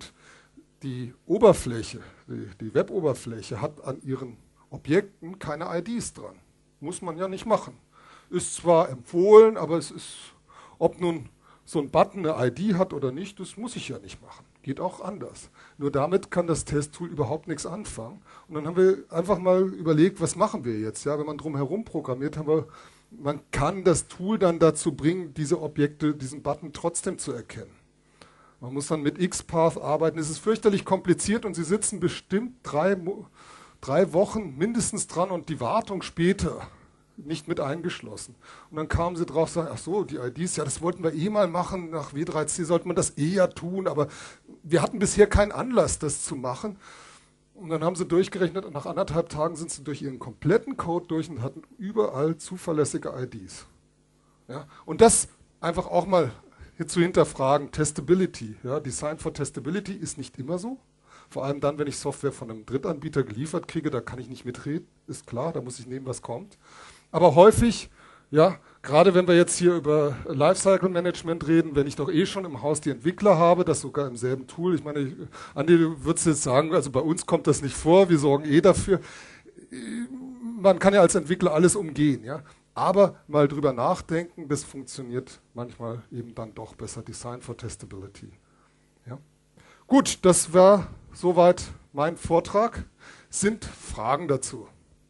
die Oberfläche, die Web-Oberfläche hat an ihren Objekten keine IDs dran. Muss man ja nicht machen. Ist zwar empfohlen, aber es ist, ob nun so ein Button eine ID hat oder nicht, das muss ich ja nicht machen. Geht auch anders. Nur damit kann das Testtool überhaupt nichts anfangen. Und dann haben wir einfach mal überlegt, was machen wir jetzt? Ja, wenn man drumherum programmiert, haben wir man kann das Tool dann dazu bringen, diese Objekte, diesen Button trotzdem zu erkennen. Man muss dann mit XPath arbeiten. Es ist fürchterlich kompliziert und Sie sitzen bestimmt 3 Wochen mindestens dran und die Wartung später nicht mit eingeschlossen. Und dann kamen Sie drauf und sagen, ach so, die IDs, ja, das wollten wir eh mal machen, nach W3C sollte man das eh ja tun, aber wir hatten bisher keinen Anlass, das zu machen. Und dann haben Sie durchgerechnet und nach 1,5 Tagen sind Sie durch Ihren kompletten Code durch und hatten überall zuverlässige IDs. Ja? Und das einfach auch mal zu hinterfragen, Testability. Ja? Design for Testability ist nicht immer so. Vor allem dann, wenn ich Software von einem Drittanbieter geliefert kriege, da kann ich nicht mitreden, ist klar, da muss ich nehmen, was kommt. Aber häufig, ja, gerade wenn wir jetzt hier über Lifecycle Management reden, wenn ich doch eh schon im Haus die Entwickler habe, das sogar im selben Tool, ich meine, Andi, du würdest jetzt sagen, also bei uns kommt das nicht vor, wir sorgen eh dafür. Man kann ja als Entwickler alles umgehen, ja. Aber mal drüber nachdenken, das funktioniert manchmal eben dann doch besser. Design for Testability. Ja. Gut, das war soweit mein Vortrag. Sind Fragen dazu?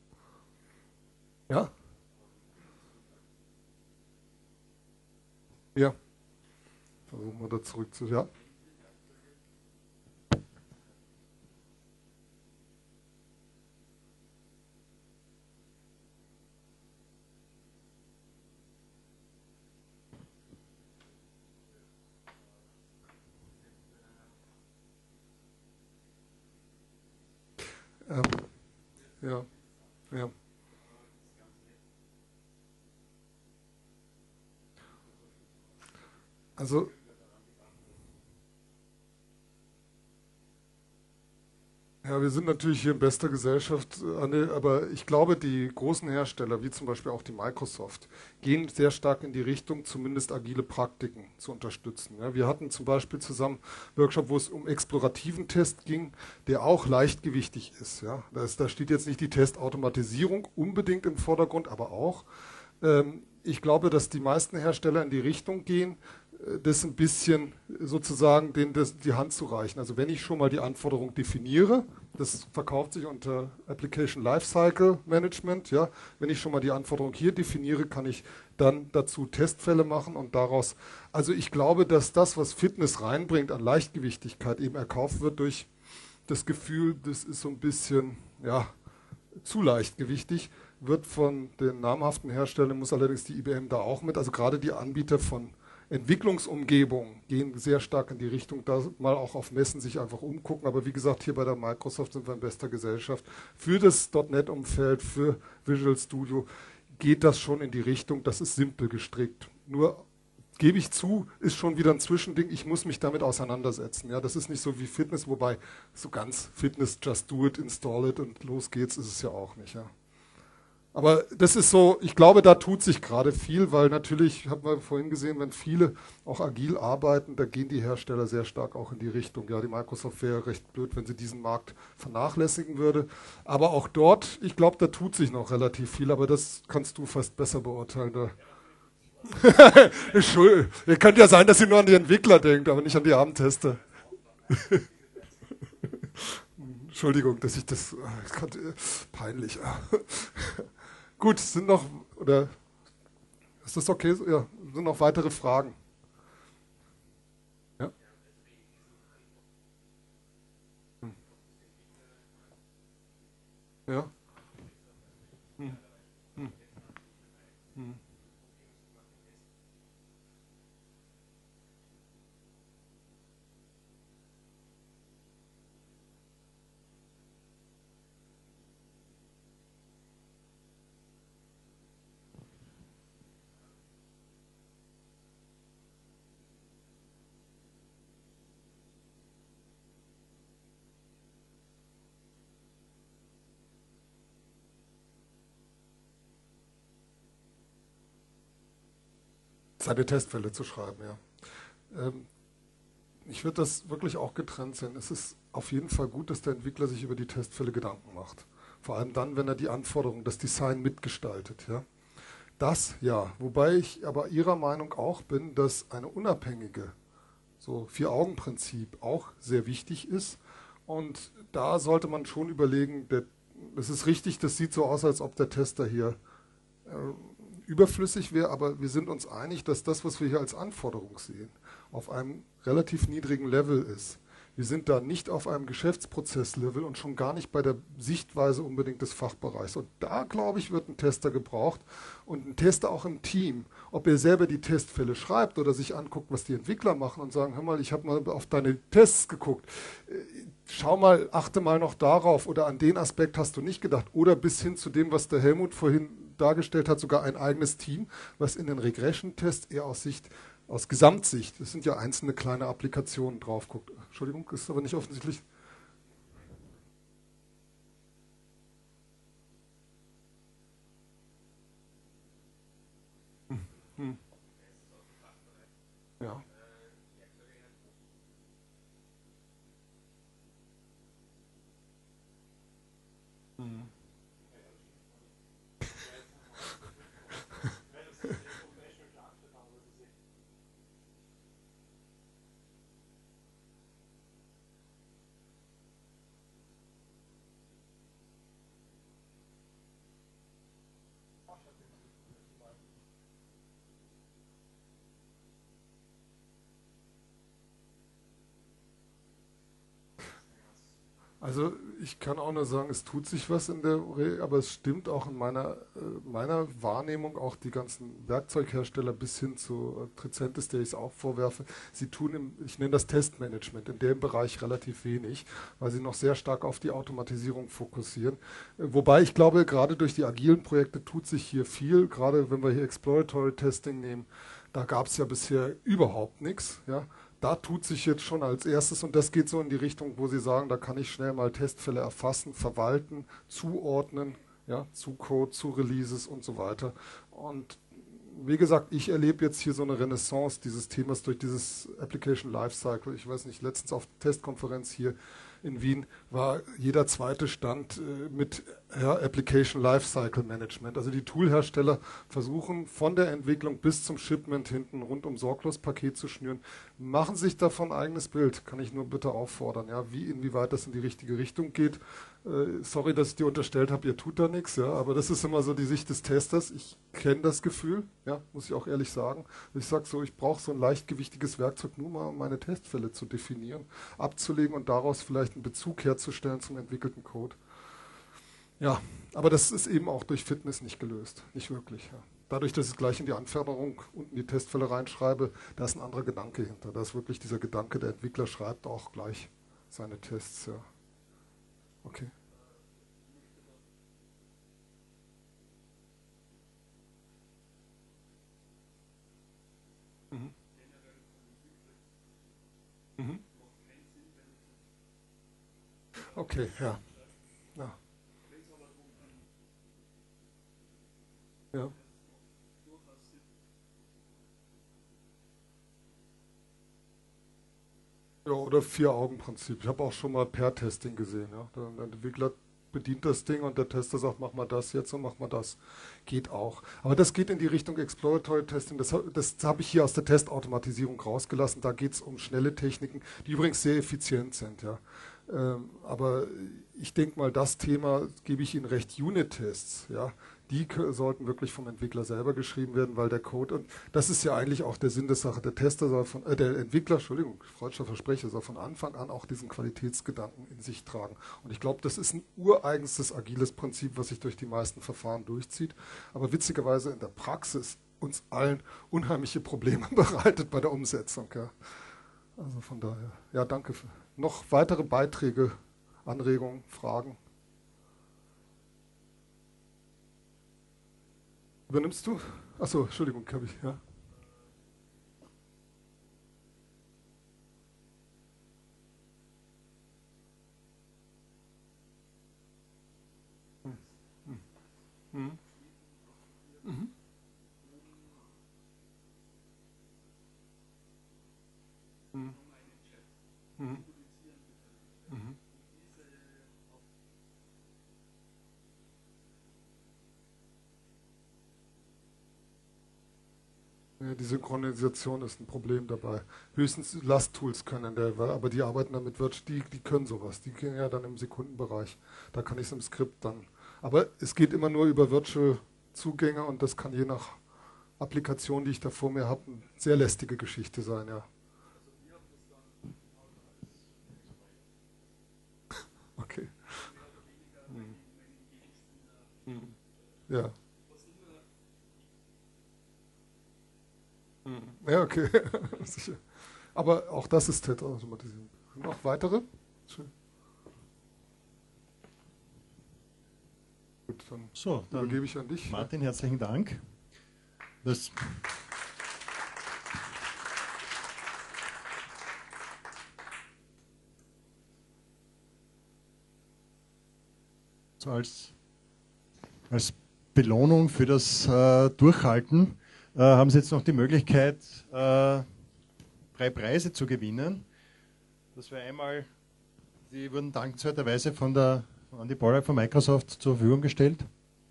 Ja? Ja. Versuchen wir da zurück zu. Ja. Ja. Ja. Also ja, wir sind natürlich hier in bester Gesellschaft, Anne, aber ich glaube, die großen Hersteller, wie zum Beispiel auch die Microsoft, gehen sehr stark in die Richtung, zumindest agile Praktiken zu unterstützen. Ja, wir hatten zum Beispiel zusammen einen Workshop, wo es um explorativen Test ging, der auch leichtgewichtig ist. Ja. Da steht jetzt nicht die Testautomatisierung unbedingt im Vordergrund, aber auch. Ich glaube, dass die meisten Hersteller in die Richtung gehen, das ein bisschen sozusagen denen die Hand zu reichen. Also wenn ich schon mal die Anforderung definiere, das verkauft sich unter Application Lifecycle Management, ja, wenn ich schon mal die Anforderung hier definiere, kann ich dann dazu Testfälle machen und daraus, also ich glaube, dass das, was Fitness reinbringt an Leichtgewichtigkeit, eben erkauft wird durch das Gefühl, das ist so ein bisschen, ja, zu leichtgewichtig, wird von den namhaften Herstellern, muss allerdings die IBM da auch mit, also gerade die Anbieter von Entwicklungsumgebungen gehen sehr stark in die Richtung, da mal auch auf Messen sich einfach umgucken. Aber wie gesagt, hier bei der Microsoft sind wir in bester Gesellschaft. Für das .NET-Umfeld, für Visual Studio geht das schon in die Richtung, das ist simpel gestrickt. Nur, gebe ich zu, ist schon wieder ein Zwischending, ich muss mich damit auseinandersetzen. Ja, das ist nicht so wie Fitness, wobei so ganz Fitness, just do it, install it und los geht's, ist es ja auch nicht. Ja. Aber das ist so, ich glaube, da tut sich gerade viel, weil natürlich, haben wir vorhin gesehen, wenn viele auch agil arbeiten, da gehen die Hersteller sehr stark auch in die Richtung. Ja, die Microsoft wäre recht blöd, wenn sie diesen Markt vernachlässigen würde. Aber auch dort, ich glaube, da tut sich noch relativ viel, aber das kannst du fast besser beurteilen. Da. Entschuldigung, es könnte ja sein, dass ihr nur an die Entwickler denkt, aber nicht an die armen Tester. Entschuldigung, dass ich das, peinlich. Gut, sind noch, oder ist das okay? Ja, sind noch weitere Fragen? Ja? Ja? Hm. Hm. Hm. Seine Testfälle zu schreiben, ja. Ich würde das wirklich auch getrennt sehen. Es ist auf jeden Fall gut, dass der Entwickler sich über die Testfälle Gedanken macht. Vor allem dann, wenn er die Anforderungen, das Design mitgestaltet. Ja. Das ja, wobei ich aber Ihrer Meinung auch bin, dass eine unabhängige, so Vier-Augen-Prinzip auch sehr wichtig ist. Und da sollte man schon überlegen, es ist richtig, das sieht so aus, als ob der Tester hier überflüssig wäre, aber wir sind uns einig, dass das, was wir hier als Anforderung sehen, auf einem relativ niedrigen Level ist. Wir sind da nicht auf einem Geschäftsprozesslevel und schon gar nicht bei der Sichtweise unbedingt des Fachbereichs. Und da, glaube ich, wird ein Tester gebraucht und ein Tester auch im Team. Ob er selber die Testfälle schreibt oder sich anguckt, was die Entwickler machen und sagen, hör mal, ich habe mal auf deine Tests geguckt. Schau mal, achte mal noch darauf oder an den Aspekt hast du nicht gedacht. Oder bis hin zu dem, was der Helmut vorhin dargestellt hat, sogar ein eigenes Team, was in den Regression-Tests eher aus Gesamtsicht, das sind ja einzelne kleine Applikationen, drauf guckt. Entschuldigung, ist aber nicht offensichtlich. Hm. Ja. Hm. Also ich kann auch nur sagen, es tut sich was in der aber es stimmt auch in meiner Wahrnehmung, auch die ganzen Werkzeughersteller bis hin zu Tricentis, der ich es auch vorwerfe, sie tun ich nenne das Testmanagement, in dem Bereich relativ wenig, weil sie noch sehr stark auf die Automatisierung fokussieren. Wobei ich glaube, gerade durch die agilen Projekte tut sich hier viel, gerade wenn wir hier Exploratory Testing nehmen, da gab es ja bisher überhaupt nichts, ja. Da tut sich jetzt schon als erstes, und das geht so in die Richtung, wo Sie sagen, da kann ich schnell mal Testfälle erfassen, verwalten, zuordnen, ja, zu Code, zu Releases und so weiter. Und wie gesagt, ich erlebe jetzt hier so eine Renaissance dieses Themas durch dieses Application Lifecycle. Ich weiß nicht, letztens auf der Testkonferenz hier in Wien war jeder zweite Stand mit Application Lifecycle Management. Also die Toolhersteller versuchen von der Entwicklung bis zum Shipment hinten rundum sorglos Paket zu schnüren. Machen sich davon ein eigenes Bild, kann ich nur bitte auffordern, ja, inwieweit das in die richtige Richtung geht. Sorry, dass ich dir unterstellt habe, ihr tut da nichts, ja, aber das ist immer so die Sicht des Testers. Ich kenne das Gefühl, ja, muss ich auch ehrlich sagen. Ich sage so, ich brauche so ein leichtgewichtiges Werkzeug nur mal, um meine Testfälle zu definieren, abzulegen und daraus vielleicht einen Bezug herzustellen zum entwickelten Code. Ja, aber das ist eben auch durch Fitness nicht gelöst, nicht wirklich. Ja. Dadurch, dass ich gleich in die Anforderung unten die Testfälle reinschreibe, da ist ein anderer Gedanke hinter. Da ist wirklich dieser Gedanke, der Entwickler schreibt auch gleich seine Tests. Ja. Okay. Mhm. Mhm. Okay, ja. Ja. Ja. Ja, oder Vier-Augen-Prinzip. Ich habe auch schon mal Pair-Testing gesehen. Ja. Der Entwickler bedient das Ding und der Tester sagt, mach mal das jetzt und mach mal das. Geht auch. Aber das geht in die Richtung Exploratory Testing. Das habe ich hier aus der Testautomatisierung rausgelassen. Da geht es um schnelle Techniken, die übrigens sehr effizient sind. Ja. Aber ich denke mal, das Thema gebe ich Ihnen recht, Unit-Tests, ja, die sollten wirklich vom Entwickler selber geschrieben werden, weil der Code, und das ist ja eigentlich auch der Sinn der Sache, der Tester soll der Entwickler, Entschuldigung, freudscher Versprecher, soll von Anfang an auch diesen Qualitätsgedanken in sich tragen. Und ich glaube, das ist ein ureigenstes agiles Prinzip, was sich durch die meisten Verfahren durchzieht, aber witzigerweise in der Praxis uns allen unheimliche Probleme bereitet bei der Umsetzung. Ja. Also von daher, ja, danke. Noch weitere Beiträge, Anregungen, Fragen? Übernimmst du? Achso, Entschuldigung, habe ich, ja. Hm, hm, hm, mhm, hm, hm, mhm. Ja, die Synchronisation ist ein Problem dabei. Höchstens Last-Tools können der, aber die arbeiten damit, die können sowas. Die gehen ja dann im Sekundenbereich. Da kann ich es im Skript dann. Aber es geht immer nur über Virtual Zugänge und das kann je nach Applikation, die ich da vor mir habe, eine sehr lästige Geschichte sein, ja. Okay. Ja. Ja, okay. Aber auch das ist Tetraautomatisierung. Noch weitere? Gut, dann So, dann übergebe ich an dich. Martin, herzlichen Dank. Das so als Belohnung für das Durchhalten haben Sie jetzt noch die Möglichkeit, 3 Preise zu gewinnen. Das wäre einmal, die wurden dankenswerterweise von Andy Pollack von Microsoft zur Verfügung gestellt.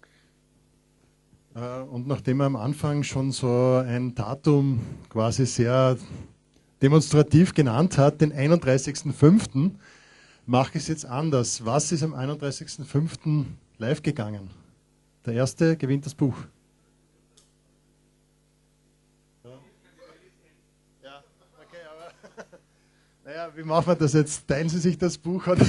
Und nachdem er am Anfang schon so ein Datum quasi sehr demonstrativ genannt hat, den 31.05., mache ich es jetzt anders. Was ist am 31.05. live gegangen? Der Erste gewinnt das Buch. Ja, okay, aber naja, wie machen wir das jetzt? Teilen Sie sich das Buch? Oder?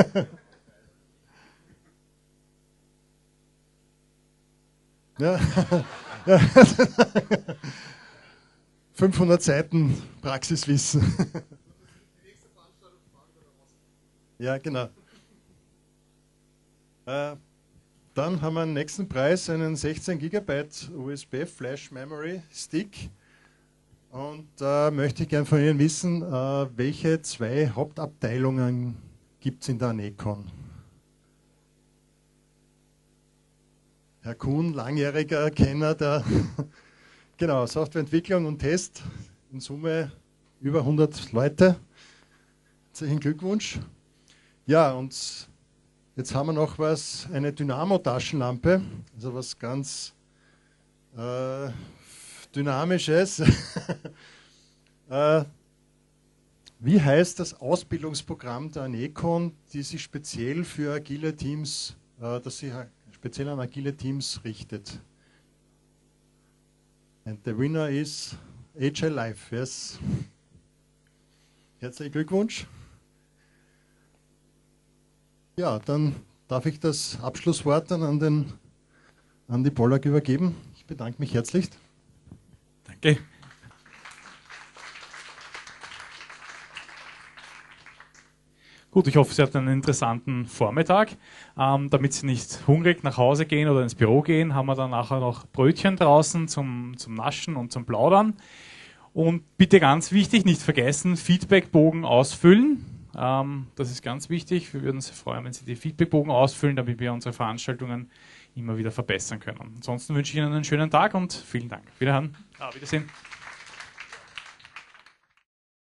Ja. 500 Seiten Praxiswissen. Ja, genau. Dann haben wir einen nächsten Preis, einen 16 GB USB Flash Memory Stick. Und da möchte ich gerne von Ihnen wissen, welche 2 Hauptabteilungen gibt es in der Anecon? Herr Kuhn, langjähriger Kenner der genau, Softwareentwicklung und Test, in Summe über 100 Leute. Herzlichen Glückwunsch. Ja, und jetzt haben wir noch was, eine Dynamo-Taschenlampe, also was ganz Dynamisches. Wie heißt das Ausbildungsprogramm der Anecon, die sich speziell für agile Teams, das sich speziell an agile Teams richtet? And the winner is Agile Life. Yes. Herzlichen Glückwunsch. Ja, dann darf ich das Abschlusswort dann an Andy Pollack übergeben. Ich bedanke mich herzlich. Danke. Gut, ich hoffe, Sie hatten einen interessanten Vormittag. Damit Sie nicht hungrig nach Hause gehen oder ins Büro gehen, haben wir dann nachher noch Brötchen draußen zum Naschen und zum Plaudern. Und bitte ganz wichtig, nicht vergessen, Feedbackbogen ausfüllen. Das ist ganz wichtig. Wir würden uns freuen, wenn Sie die Feedbackbogen ausfüllen, damit wir unsere Veranstaltungen immer wieder verbessern können. Ansonsten wünsche ich Ihnen einen schönen Tag und vielen Dank. Wiederhören. Wiedersehen.